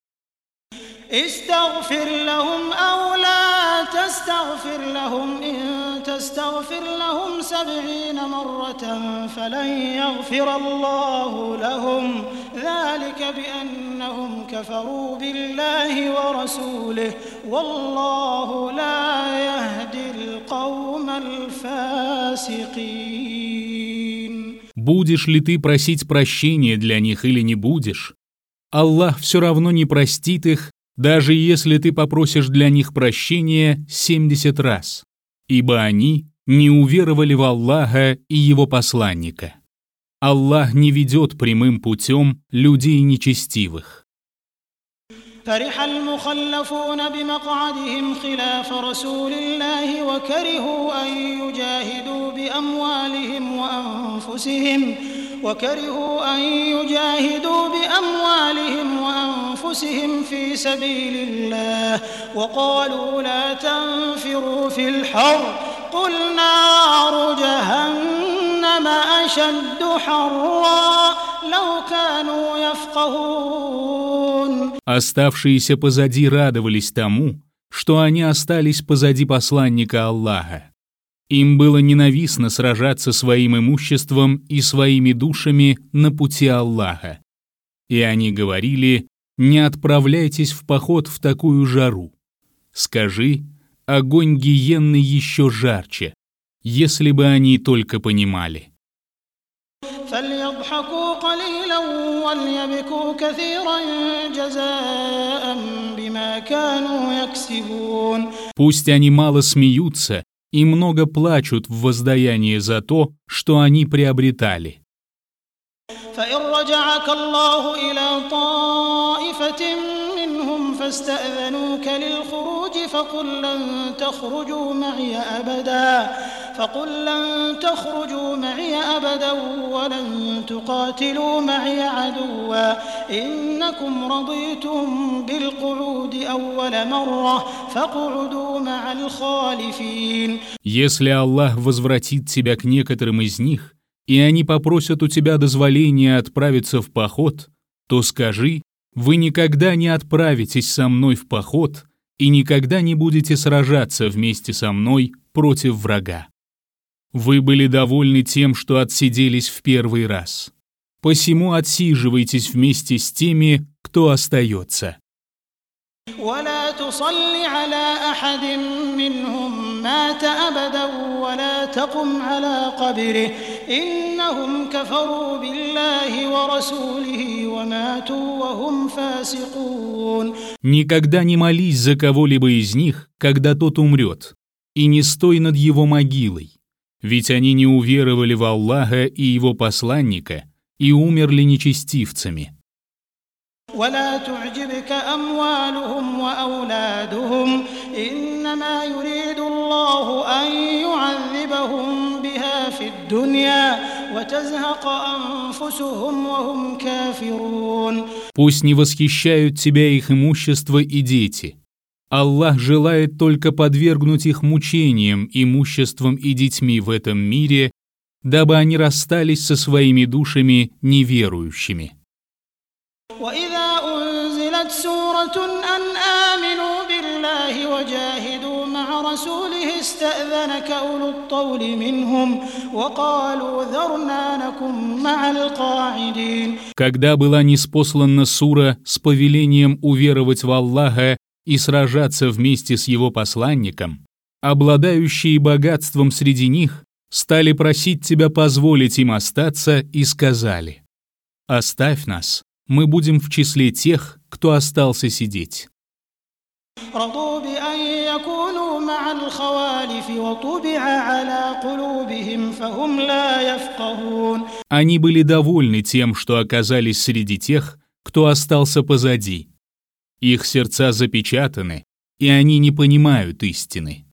استغفر لهم أو لا تستغفر لهم إن تستغفر لهم سبعين مرة فلن يغفر الله لهم ذلك بأنهم كفروا بالله ورسوله والله لا يهدي القوم الفاسقين. Будешь ли ты просить прощения для них или не будешь? Аллах все равно не простит их, даже если ты попросишь для них прощения семьдесят раз, ибо они не уверовали в Аллаха и Его посланника. Аллах не ведет прямым путем людей нечестивых. فرح المخلفون بمقعدهم خلاف رسول الله وكرهوا أن يجاهدوا بأموالهم وأنفسهم وكرهوا أن يجاهدوا بأموالهم وأنفسهم في سبيل الله وقالوا لا تنفروا في الحر قل نار جهنم أشد حرا لو كانوا يفقهون. Оставшиеся позади радовались тому, что они остались позади посланника Аллаха, Им было ненавистно сражаться своим имуществом и своими душами на пути Аллаха. И они говорили: «Не отправляйтесь в поход в такую жару». Скажи: огонь гиенны еще жарче, если бы они только понимали. فليضحكوا قليلا وليبكوا كثيرا جزاء بما كانوا يكسبون. Пусть они мало смеются и много плачут в воздаяние за то, что они приобретали. فإن رجعك الله إلى طائفة منهم فاستأذنوك للخروج فقل لن تخرجوا معي أبدا فقل لن تخرجوا معي أبدا ولن تقاتلوا معي عدوا إنكم رضيتم بالقعود أول مرة فاقعدوا مع الخالفين. Если Аллах возвратит тебя к некоторым из них, и они попросят у тебя дозволения отправиться в поход, то скажи: вы никогда не отправитесь со мной в поход и никогда не будете сражаться вместе со мной против врага. Вы были довольны тем, что отсиделись в первый раз. Посему отсиживайтесь вместе с теми, кто остается. ولا تصل على أحد منهم مات أبدا ولا تقم على قبره إنهم كفروا بالله ورسوله وماتوا وهم فاسقون. Никогда не молись за кого-либо из них, когда тот умрет, и не стой над его могилой, ведь они не уверовали в Аллаха и его посланника и умерли нечестивцами. ولا تعجبك أموالهم وأولادهم إنما يريد الله أن يعذبهم بها في الدنيا وتزهق أنفسهم وهم كافرون. Пусть не восхищают тебя их имущество и дети. Аллах желает только подвергнуть их мучениям имуществом и детьми в этом мире, дабы они расстались со своими душами неверующими. وإذا أنزلت سورة أن آمنوا بالله وجاهدوا مع رسوله استأذنك أولو الطول منهم وقالوا ذرنا نكن مع القاعدين. Когда была ниспослана сура с повелением уверовать в Аллаха и сражаться вместе с его посланником, обладающие богатством среди них стали просить тебя позволить им остаться и сказали: «Оставь нас, мы будем в числе тех, кто остался сидеть». رضوا بأن يكونوا مع الخوالف وطبع على قلوبهم فهم لا يفقهون. Они были довольны тем, что оказались среди тех, кто остался позади. Их сердца запечатаны, и они не понимают истины.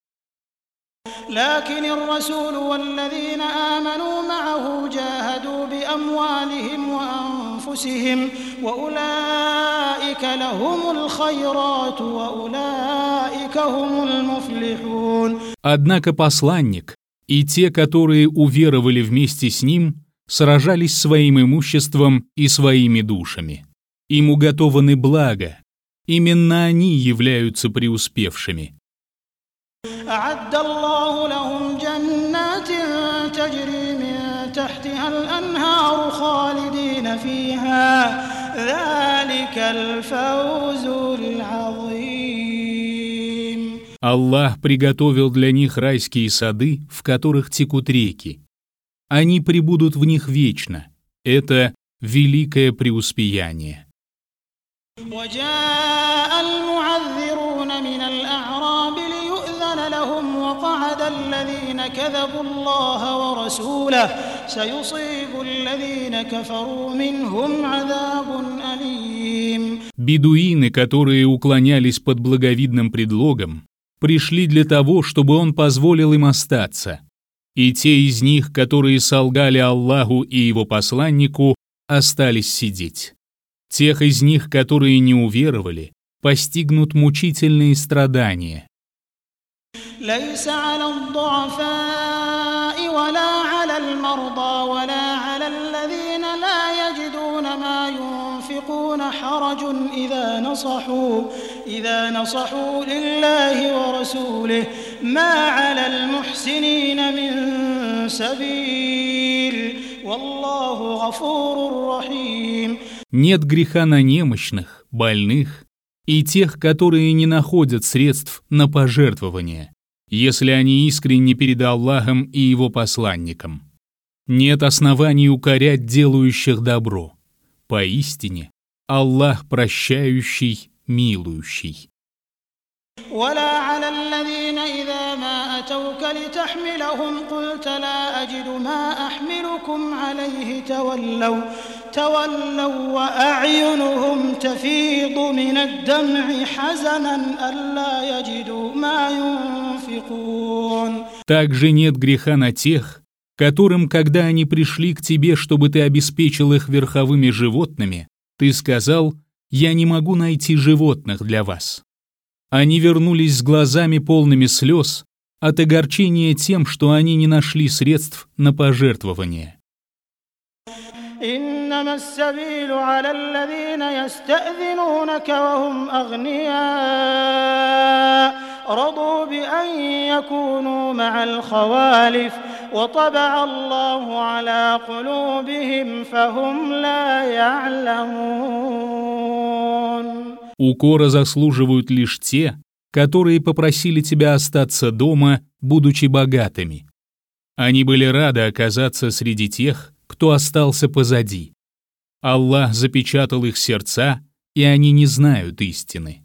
لكن الرسول والذين آمنوا معه جاهدوا بأموالهم وأنفسهم وأولئك لهم الخيرات وأولئك هم المفلحون. Однако посланник и те, которые уверовали вместе с ним, сражались своим имуществом и своими душами. Им уготованы блага. Именно они являются преуспевшими. أعد الله لهم جنات تجري من تحتها الأنهار خالدين فيها ذلك الفوز العظيم. Аллах приготовил для них райские сады, в которых текут реки. Они пребудут в них вечно. Это великое преуспеяние. وجاء المعذرون من الأعراب ليؤذن لهم وقعد الذين كذبوا الله ورسوله سيصيب الذين كفروا منهم عذاب أليم. Бедуины, которые уклонялись под благовидным предлогом, пришли для того, чтобы он позволил им остаться. И те из них, которые солгали Аллаху и его посланнику, остались сидеть. Тех из них, которые не уверовали, постигнут мучительные страдания. ليس على الضعفاء ولا على المرضى ولا على الذين لا يجدون ما ينفقون المنافقون حرج إذا نصحوا إذا نصحوا لله ورسوله ما على المحسنين من سبيل والله غفور رحيم. Нет греха на немощных, больных и тех, которые не находят средств на пожертвования, если они искренни перед Аллахом и Его посланником. Нет оснований укорять делающих добро. Поистине, Аллах прощающий, милующий. ولا على الذين إذا ما أتوك لتحملهم قلت لا أجد ما أحملكم عليه تولوا تولوا وأعينهم تفيض من الدمع حزنا ألا يجدوا ما ينفقون. Также нет греха на тех, которым, когда они пришли к тебе, чтобы ты обеспечил их верховыми животными, ты сказал: «Я не могу найти животных для вас». Они вернулись с глазами полными слез от огорчения тем, что они не нашли средств на пожертвование. إنما السبيل على الذين يستأذنونك وهم أغنياء رضوا بأن يكونوا مع الخوالف وطبع الله على قلوبهم فهم لا يعلمون. Укора заслуживают лишь те, которые попросили тебя остаться дома, будучи богатыми. Они были рады оказаться среди тех, кто остался позади. Аллах запечатал их сердца, и они не знают истины.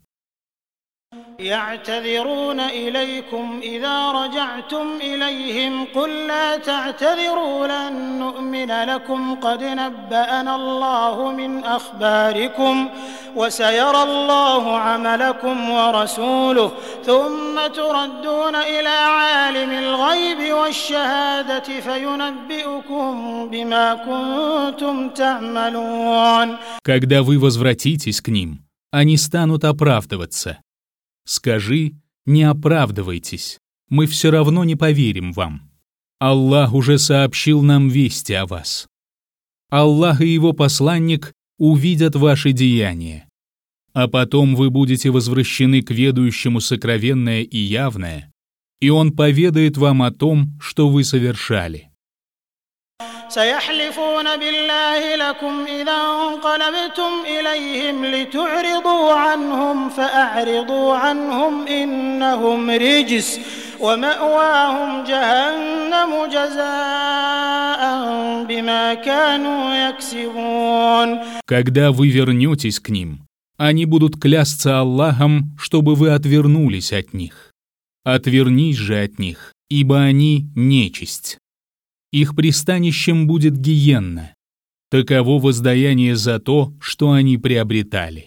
يعتذرون إليكم إذا رجعتم إليهم قل لا تعتذروا لن نؤمن لكم قد نبأنا الله من أخباركم وسيرى الله عملكم ورسوله ثم تردون إلى عالم الغيب والشهادة فينبئكم بما كنتم تعملون. Когда вы возвратитесь к ним, они станут оправдываться. Скажи: не оправдывайтесь, мы все равно не поверим вам. Аллах уже сообщил нам вести о вас. Аллах и Его посланник увидят ваши деяния. А потом вы будете возвращены к ведающему сокровенное и явное, и Он поведает вам о том, что вы совершали. سيحلفون بالله لكم إذا انقلبتم إليهم لتعرضوا عنهم فأعرضوا عنهم إنهم رجس ومأواهم جهنم جزاء بما كانوا يكسبون. Когда вы вернетесь к ним, они будут клясться Аллахом, чтобы вы отвернулись от них. Отвернись же от них, ибо они нечисть. Их пристанищем будет гиенна. Таково воздаяние за то, что они приобретали.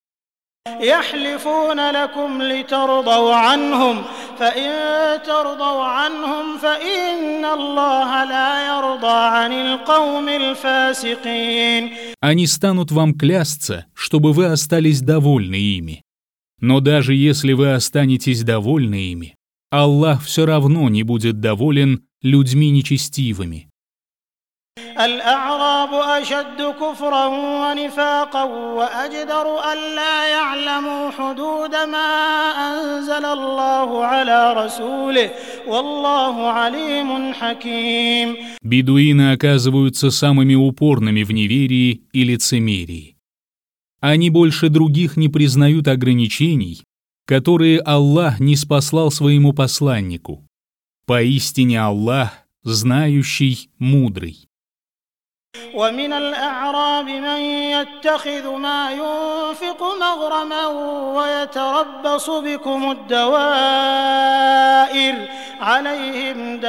يحلفون لكم لترضوا عنهم فإن ترضوا عنهم فإن الله لا يرضى عن القوم الفاسقين. Они станут вам клясться, чтобы вы остались довольны ими. Но даже если вы останетесь довольны ими, Аллах все равно не будет доволен людьми нечестивыми. الأعراب أشد كفرا ونفاقا وأجدر ألا يعلموا حدود ما أنزل الله على رسوله والله عليم حكيم. Бедуины оказываются самыми упорными в неверии и лицемерии. Они больше других не признают ограничений, которые Аллах ниспослал своему посланнику. Поистине Аллах знающий, мудрый. ومن الأعراب من يتخذ ما ينفق مغرما ويتربص بكم الدوائر عليهم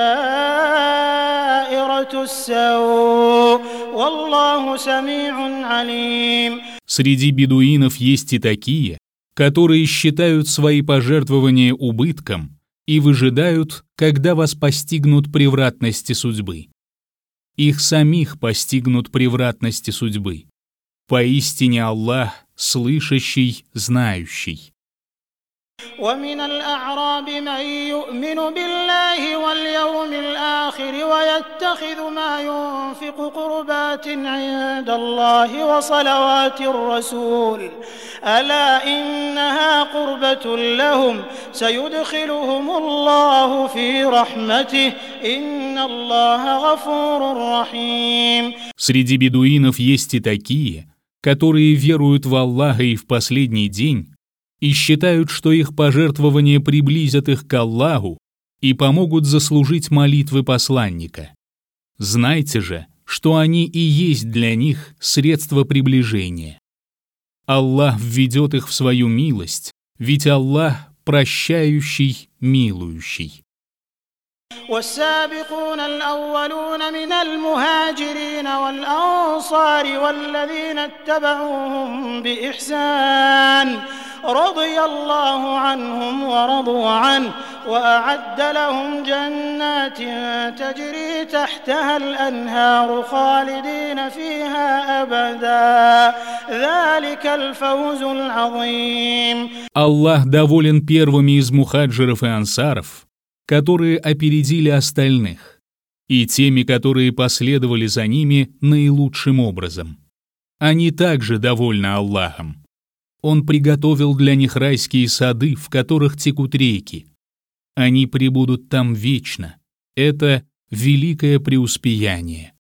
دائرة السوء والله سميع عليم. Среди бедуинов есть и такие, которые считают свои пожертвования убытком и выжидают, когда вас постигнут превратности судьбы. Их самих постигнут превратности судьбы. Поистине Аллах слышащий, знающий. ومن الأعراب من يؤمن بالله واليوم الآخر ويتخذ ما ينفق قربات عند الله وصلوات الرسول ألا إنها قربة لهم سيدخلهم الله في رحمته إن الله غفور رحيم. Среди бедуинов есть и такие, которые веруют в Аллаха и в последний день, и считают, что их пожертвования приблизят их к Аллаху и помогут заслужить молитвы посланника. Знайте же, что они и есть для них средство приближения. Аллах введет их в свою милость, ведь Аллах прощающий, милующий. والسابقون الأولون من المهاجرين والأنصار والذين اتبعوهم بإحسان رضي الله عنهم ورضوا عنه وأعد لهم جنات تجري تحتها الأنهار خالدين فيها أبدا ذلك الفوز العظيم. Аллах доволен первыми из мухаджиров и ансаров, которые опередили остальных, и теми, которые последовали за ними наилучшим образом. Они также довольны Аллахом. Он приготовил для них райские сады, в которых текут реки. Они пребудут там вечно. Это великое преуспеяние.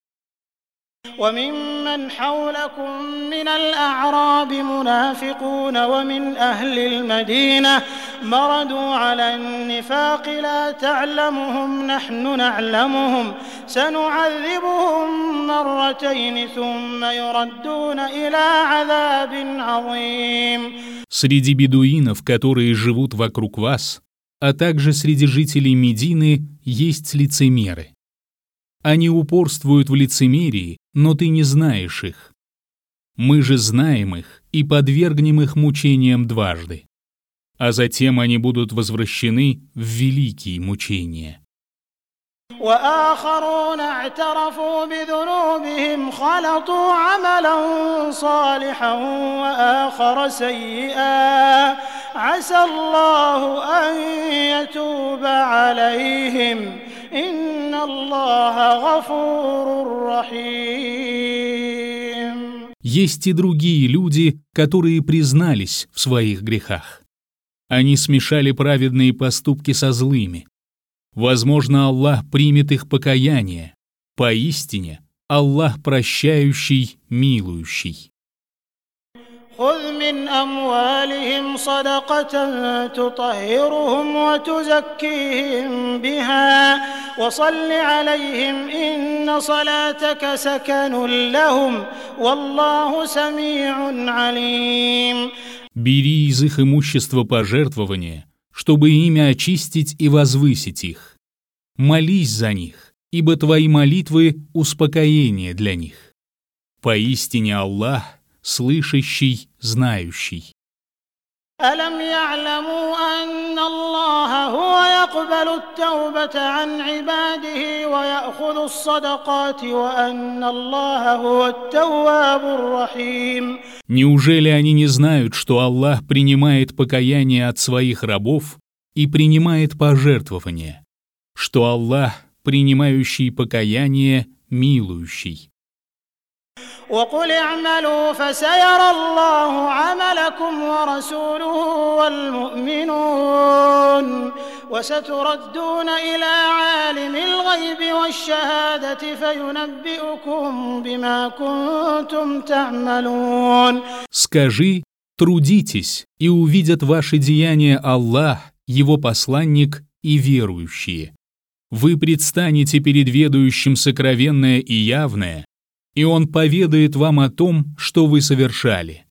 وممن حولكم من الأعراب منافقون ومن أهل المدينة مردوا على النفاق لا تعلمهم نحن نعلمهم سنعذبهم مرتين ثم يردون إلى عذاب عظيم. Среди бедуинов, которые живут вокруг вас, а также среди жителей Медины, есть лицемеры. Они упорствуют в лицемерии, но ты не знаешь их. Мы же знаем их и подвергнем их мучениям дважды. А затем они будут возвращены в великие мучения. وآخرون اعترفوا بذنوبهم خلطوا عملا صالحا وآخر سيئا عسى الله أن يتوب عليهم إن الله غفور رحيم. Есть и другие люди, которые признались в своих грехах. Они смешали праведные поступки со злыми. Возможно, Аллах примет их покаяние. Поистине, Аллах прощающий, милующий. خذ من أموالهم صدقة تطهرهم وتزكيهم بها وصل عليهم إن صلاتك سكن لهم والله سميع عليم. Бери из их имущества пожертвования, чтобы ими очистить и возвысить их. Молись за них, ибо твои молитвы — успокоение для них. Поистине Аллах — слышащий, знающий. ألم يعلموا أن الله هو يقبل التوبة عن عباده ويأخذ الصدقات وأن الله هو التواب الرحيم. Неужели они не знают, что Аллах принимает покаяние от своих рабов и принимает пожертвования, что Аллах, принимающий покаяние, милующий? وقل اعملوا فسيرى الله عملكم ورسوله والمؤمنون وستردون إلى عالم الغيب والشهادة فينبئكم بما كنتم تعملون. Скажи, трудитесь, и увидят ваши деяния Аллах, Его посланник и верующие. Вы предстанете перед ведающим сокровенное и явное, и Он поведает вам о том, что вы совершали.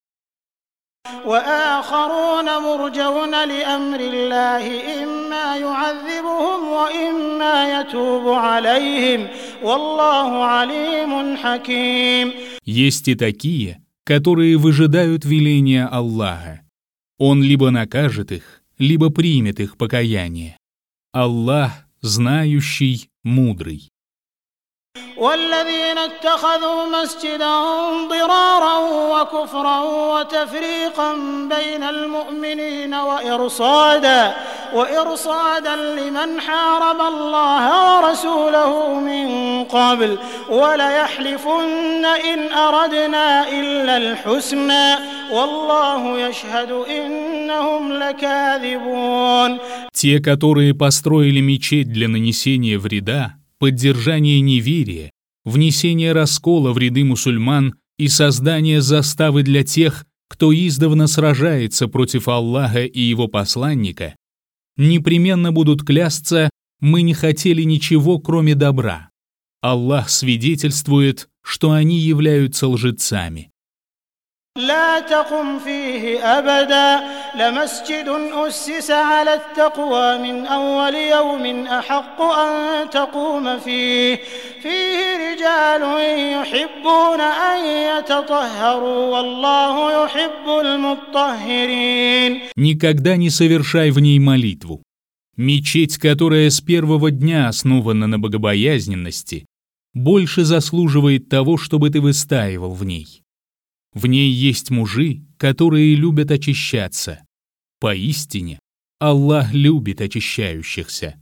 وآخرون مرجون لأمر الله إما يعذبهم وإما يتوب عليهم والله عليم حكيم. Есть и такие, которые выжидают веления Аллаха. Он либо накажет их, либо примет их покаяние. Аллах знающий, мудрый. والذين اتخذوا مسجدا ضرارا وكفرا وتفريقا بين المؤمنين وإرصادا وإرصادا لمن حارب الله ورسوله من قبل وليحلفن إن أردنا إلا الحسنى والله يشهد إنهم لكاذبون. Те, которые построили мечеть для нанесения вреда, поддержания неверия, внесения раскола в ряды мусульман и создания заставы для тех, кто издавна сражается против Аллаха и его посланника, непременно будут клясться: мы не хотели ничего, кроме добра. Аллах свидетельствует, что они являются лжецами. لا تقم فيه أبدا لمسجد أسس على التقوى من أول يوم أحق أن تقوم فيه فيه رجال يحبون أن يتطهروا والله يحب المطهرين. Никогда не совершай в ней молитву. Мечеть, которая с первого дня основана на богобоязненности, больше заслуживает того, чтобы ты выстаивал в ней. В ней есть мужи, которые любят очищаться. Поистине, Аллах любит очищающихся.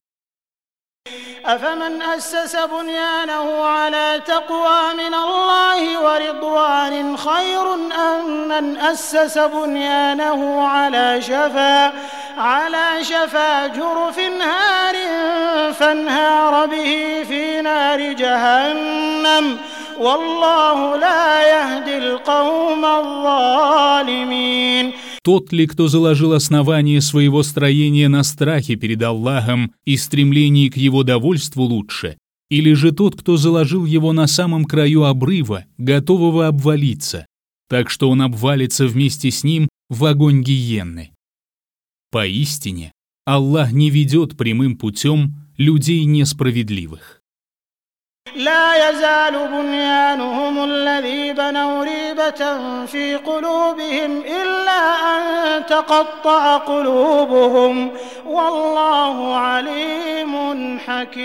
أفمن أسس بنيانه على تقوى من الله ورضوان خير أم من أسس بنيانه على شفا على شفا جرف نهار فانهار به في نار جهنم والله لا يهدي القوم الظالمين. Тот ли, кто заложил основание своего строения на страхе перед Аллахом и стремлении к его довольству, лучше, или же тот, кто заложил его на самом краю обрыва, готового обвалиться, так что он обвалится вместе с ним в огонь гиенны? Поистине, Аллах не ведет прямым путем людей несправедливых. لا يزال بنيانهم الذي بنوا ريبة في قلوبهم إلا أن تقطع قلوبهم والله عليم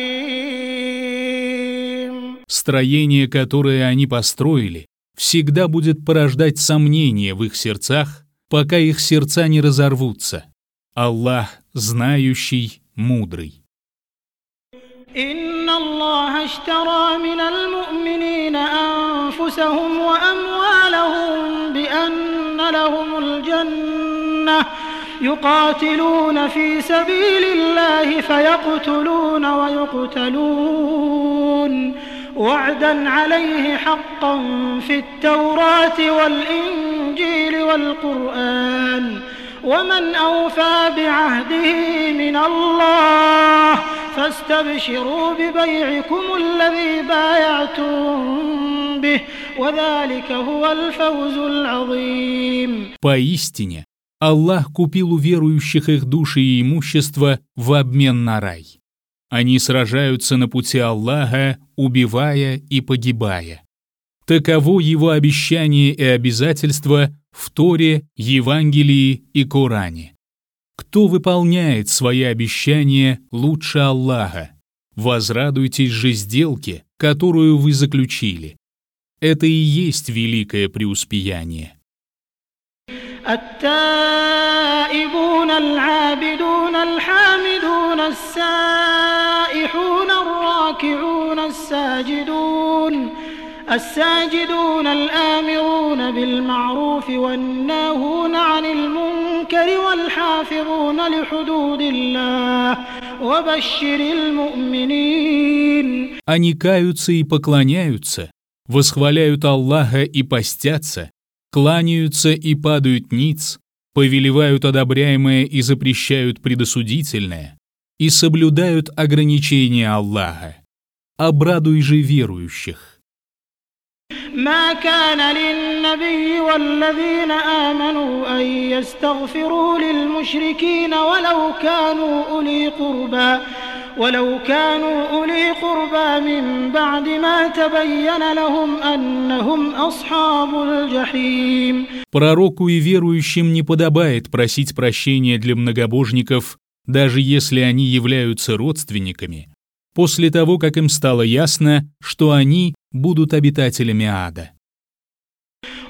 حكيم. Строение, которое они построили, всегда будет порождать сомнения в их сердцах, пока их сердца не разорвутся. Аллах знающий, мудрый. إن الله اشترى من المؤمنين أنفسهم وأموالهم بأن لهم الجنة يقاتلون في سبيل الله فيقتلون ويقتلون وعدا عليه حقا في التوراة والإنجيل والقرآن ومن أوفى بعهده من الله فاستبشروا ببيعكم الذي بايعتم به وذلك هو الفوز العظيم. Поистине, Аллах купил у верующих их души и имущество в обмен на рай. Они сражаются на пути Аллаха, убивая и погибая. Таково его обещание и обязательство в Торе, Евангелии и Коране. Кто выполняет свои обещания лучше Аллаха? Возрадуйтесь же сделке, которую вы заключили. Это и есть великое преуспеяние. التائبون العابدون الحامدون السائحون الراكعون الساجدون الساجدون الآمرون بالمعروف والناهون عن المنكر والحافظون لحدود الله وبشر المؤمنين. Они каются и поклоняются, восхваляют Аллаха и постятся, кланяются и падают ниц, повелевают одобряемое и запрещают предосудительное, и соблюдают ограничения Аллаха. Обрадуй же верующих. ما كان للنبي والذين آمنوا أن يستغفروا للمشركين ولو كانوا أولي قربى ولو كانوا أولي قربى من بعد ما تبين لهم أنهم أصحاب الجحيم. Пророку и верующим не подобает просить прощения для многобожников, даже если они являются родственниками, после того, как им стало ясно, что они будут обитателями ада.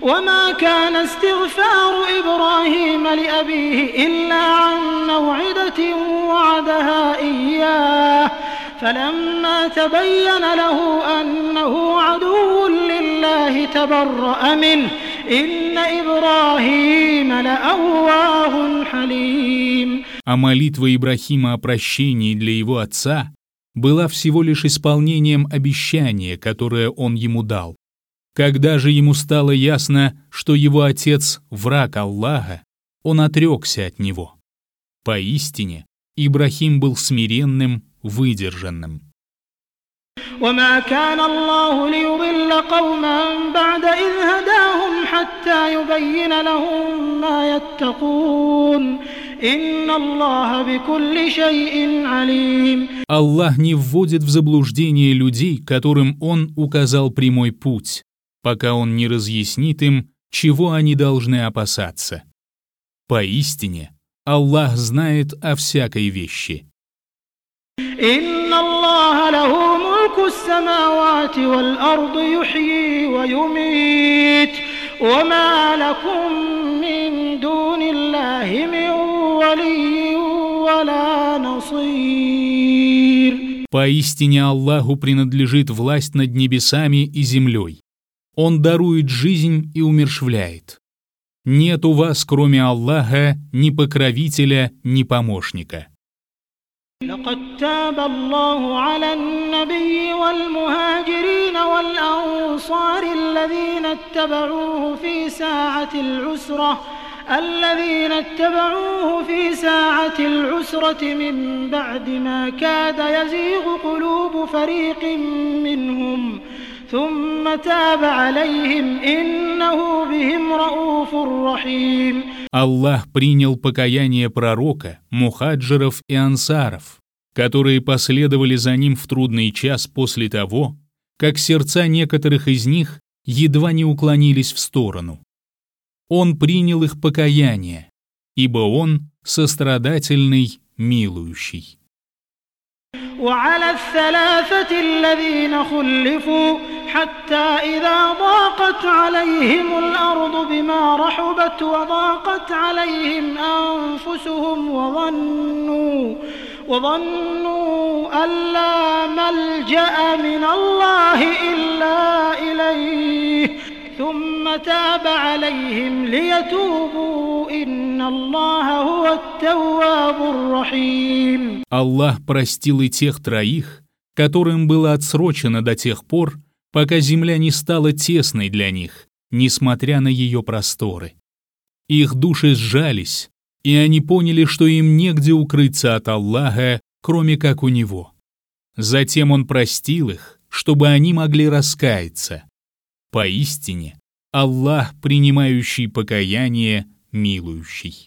وما كان استغفار إبراهيم لأبيه إلا عن موعدة وعدها إياه فلما تبين له أنه عدو لله تبرأ منه إن إبراهيم لأواه حليم. А молитва Ибрахима о прощении для его отца была всего лишь исполнением обещания, которое он ему дал. Когда же ему стало ясно, что его отец — враг Аллаха, он отрекся от него. Поистине, Ибрахим был смиренным, выдержанным. وما كان الله ليضل قوما بعد إذ هداهم حتى يبين لهم ما يتقون إن الله بكل شيء عليم. Аллах не вводит в заблуждение людей, которым Он указал прямой путь, пока Он не разъяснит им, чего они должны опасаться. Поистине, Аллах знает о всякой вещи. إن الله له ملك السماوات والأرض يحيي ويميت وما لكم من دون الله من ولي ولا نصير. Поистине Аллаху принадлежит власть над небесами и землей. Он дарует жизнь и умерщвляет. Нет у вас, кроме Аллаха, ни покровителя, ни помощника. لقد تاب الله على النبي والمهاجرين والأنصار الذين اتبعوه في ساعة العسرة الذين اتبعوه في ساعة العسرة من بعد ما كاد يزيغ قلوب فريق منهم ثم تاب عليهم إنه بهم رؤوف رحيم. Аллах принял покаяние пророка, мухаджиров и ансаров, которые последовали за ним в трудный час после того, как сердца некоторых из них едва не уклонились в сторону. Он принял их покаяние, ибо Он сострадательный, милующий. وعلى الثلاثة الذين خلفوا حتى إذا ضاقت عليهم الأرض بما رحبت وضاقت عليهم أنفسهم وظنوا وظنوا أن لا ملجأ من الله إلا إليه ثم تاب عليهم ليتوبوا إن الله هو التواب الرحيم. Аллах простил и тех троих, которым было отсрочено до тех пор, пока земля не стала тесной для них, несмотря на ее просторы. Их души сжались, и они поняли, что им негде укрыться от Аллаха, кроме как у Него. Затем Он простил их, чтобы они могли раскаяться. Поистине, Аллах, принимающий покаяние, милующий.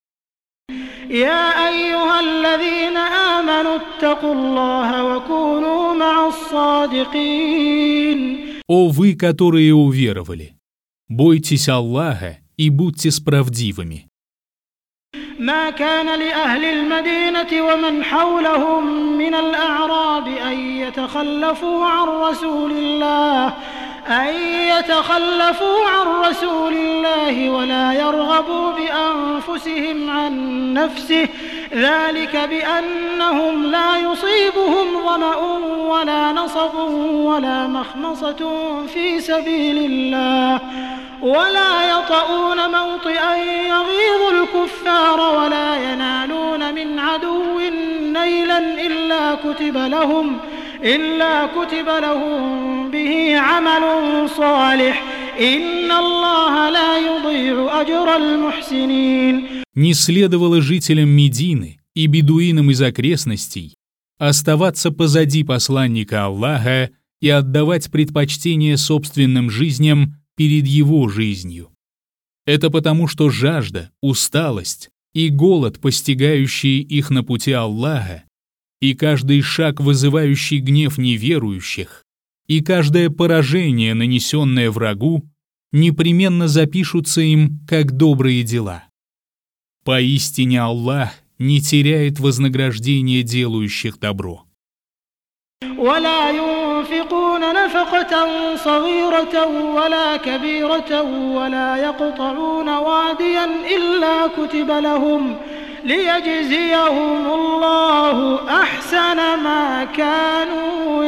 يا أيها الذين آمنوا اتقوا الله وكونوا مع الصادقين. О вы, которые уверовали, бойтесь Аллаха и будьте справдивыми. ما كان لأهل المدينة ومن حولهم من الأعراب أن يتخلفوا عن رسول الله أن يتخلفوا عن رسول الله ولا يرغبوا بأنفسهم عن نفسه ذلك بأنهم لا يصيبهم ظمأ ولا نصب ولا مخمصة في سبيل الله ولا يطؤون موطئا يغيظ الكفار ولا ينالون من عدو نيلا إلا كتب لهم إلا كتب لهم به عمل صالح إن الله لا يضيع أجر المحسنين. Не следовало жителям Медины и бедуинам из окрестностей оставаться позади посланника Аллаха и отдавать предпочтение собственным жизням перед его жизнью. Это потому, что жажда, усталость и голод, постигающие их на пути Аллаха, и каждый шаг, вызывающий гнев неверующих, и каждое поражение, нанесенное врагу, непременно запишутся им как добрые дела. Поистине Аллах не теряет вознаграждения делающих добро. ولا ينفقون نفقة صغيرة ولا كبيرة ولا يقطعون واديا إلا كتب لهم ليجزيهم الله أحسن ما كانوا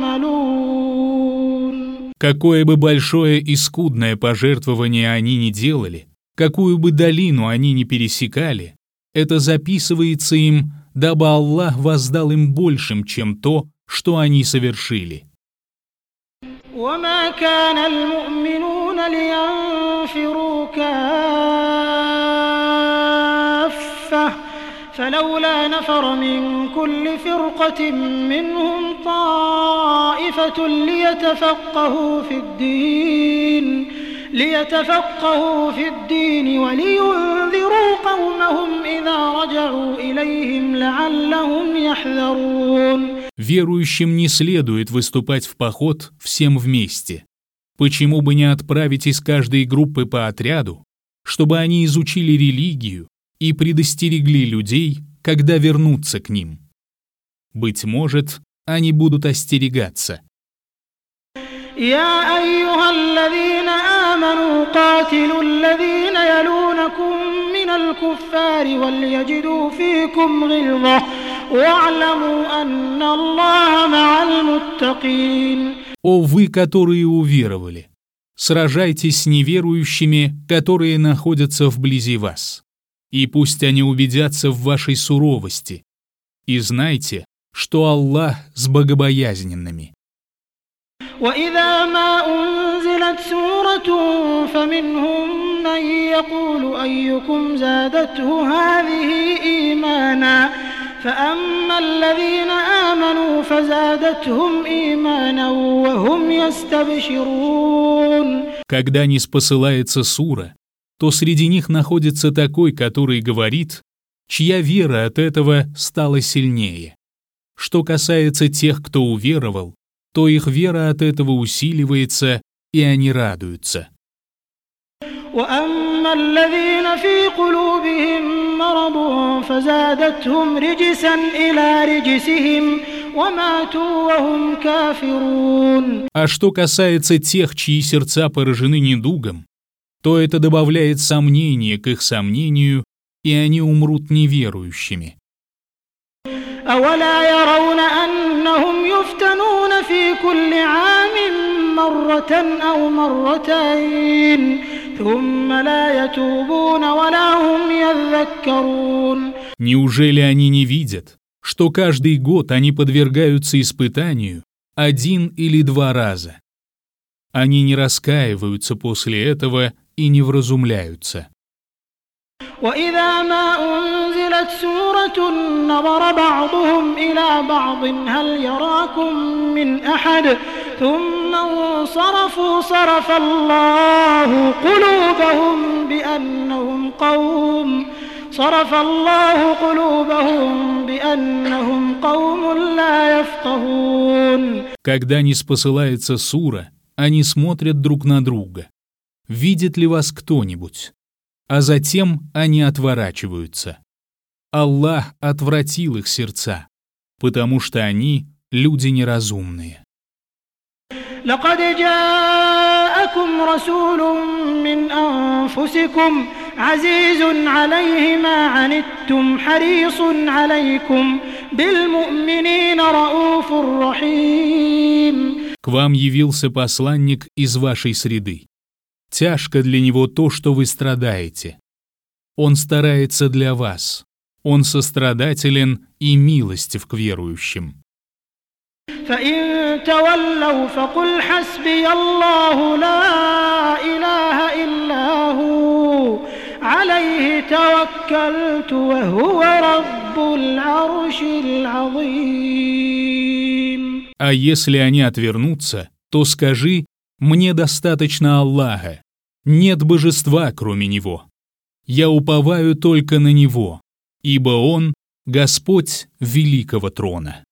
يعملون. Какое бы большое и скудное пожертвование они ни делали, какую бы долину они ни пересекали, это записывается им, дабы Аллах воздал им большим, чем то, что они совершили. وما كان المؤمنون لينفروا كافة فلولا نفر من كل فرقة منهم طائفة ليتفقهوا في الدين ليتفقهوا في الدين ولينذروا قومهم إذا رجعوا إليهم لعلهم يحذرون. Верующим не следует выступать в поход всем вместе. Почему бы не отправить из каждой группы по отряду, чтобы они изучили религию и предостерегли людей, когда вернутся к ним? Быть может, они будут остерегаться. يا أيها الذين آمنوا قاتلوا الذين يلونكم من الكفار وليجدوا فيكم غلظة واعلموا أن الله مع المتقين. О вы, которые уверовали, сражайтесь с неверующими, которые находятся вблизи вас, и пусть они убедятся в вашей суровости, и знайте, что Аллах с богобоязненными. وإذا ما أنزلت سورة فمنهم من يقول أيكم زادته هذه إيمانا فأما الذين آمنوا فزادتهم إيمانا وهم يستبشرون. Когда ниспосылается сура, то среди них находится такой, который говорит, чья вера от этого стала сильнее. Что касается тех, кто уверовал, то их вера от этого усиливается, и они радуются. وأما الذين في قلوبهم مرض فزادتهم رجسا إلى رجسهم وماتوا وهم كافرون. А что касается тех, чьи сердца поражены недугом, то это добавляет сомнение к их сомнению, и они умрут неверующими. أولا يرون أنهم يفتنون في كل عام مرة أو مرتين ثم لا يتوبون ولا هم يذكرون. Неужели они не видят, что каждый год они подвергаются испытанию один или два раза? Они не раскаиваются после этого и не вразумляются. وإذا ما أنزلت سورة نظر بعضهم إلى بعض هل يراكم من أحد ثم انصرفوا صرف الله قلوبهم بأنهم قوم صرف الله قلوبهم بأنهم قوم لا يفقهون. Когда ниспосылается сура, они смотрят друг на друга. Видит ли вас кто-нибудь? А затем они отворачиваются. Аллах отвратил их сердца, потому что они люди неразумные. لقد جاءكم رسول من أنفسكم عزيز عليه ما عنتم حريص عليكم بالمؤمنين رؤوف رحيم. К вам явился посланник из вашей среды. Тяжко для него то, что вы страдаете. Он старается для вас. Он сострадателен и милостив к верующим. فإن تولوا فقل حسبي الله لا إله إلا هو عليه توكلت وهو رب العرش العظيم. А если они отвернутся, то скажи: «Мне достаточно Аллаха, нет божества, кроме Него. Я уповаю только на Него, ибо Он — Господь великого трона».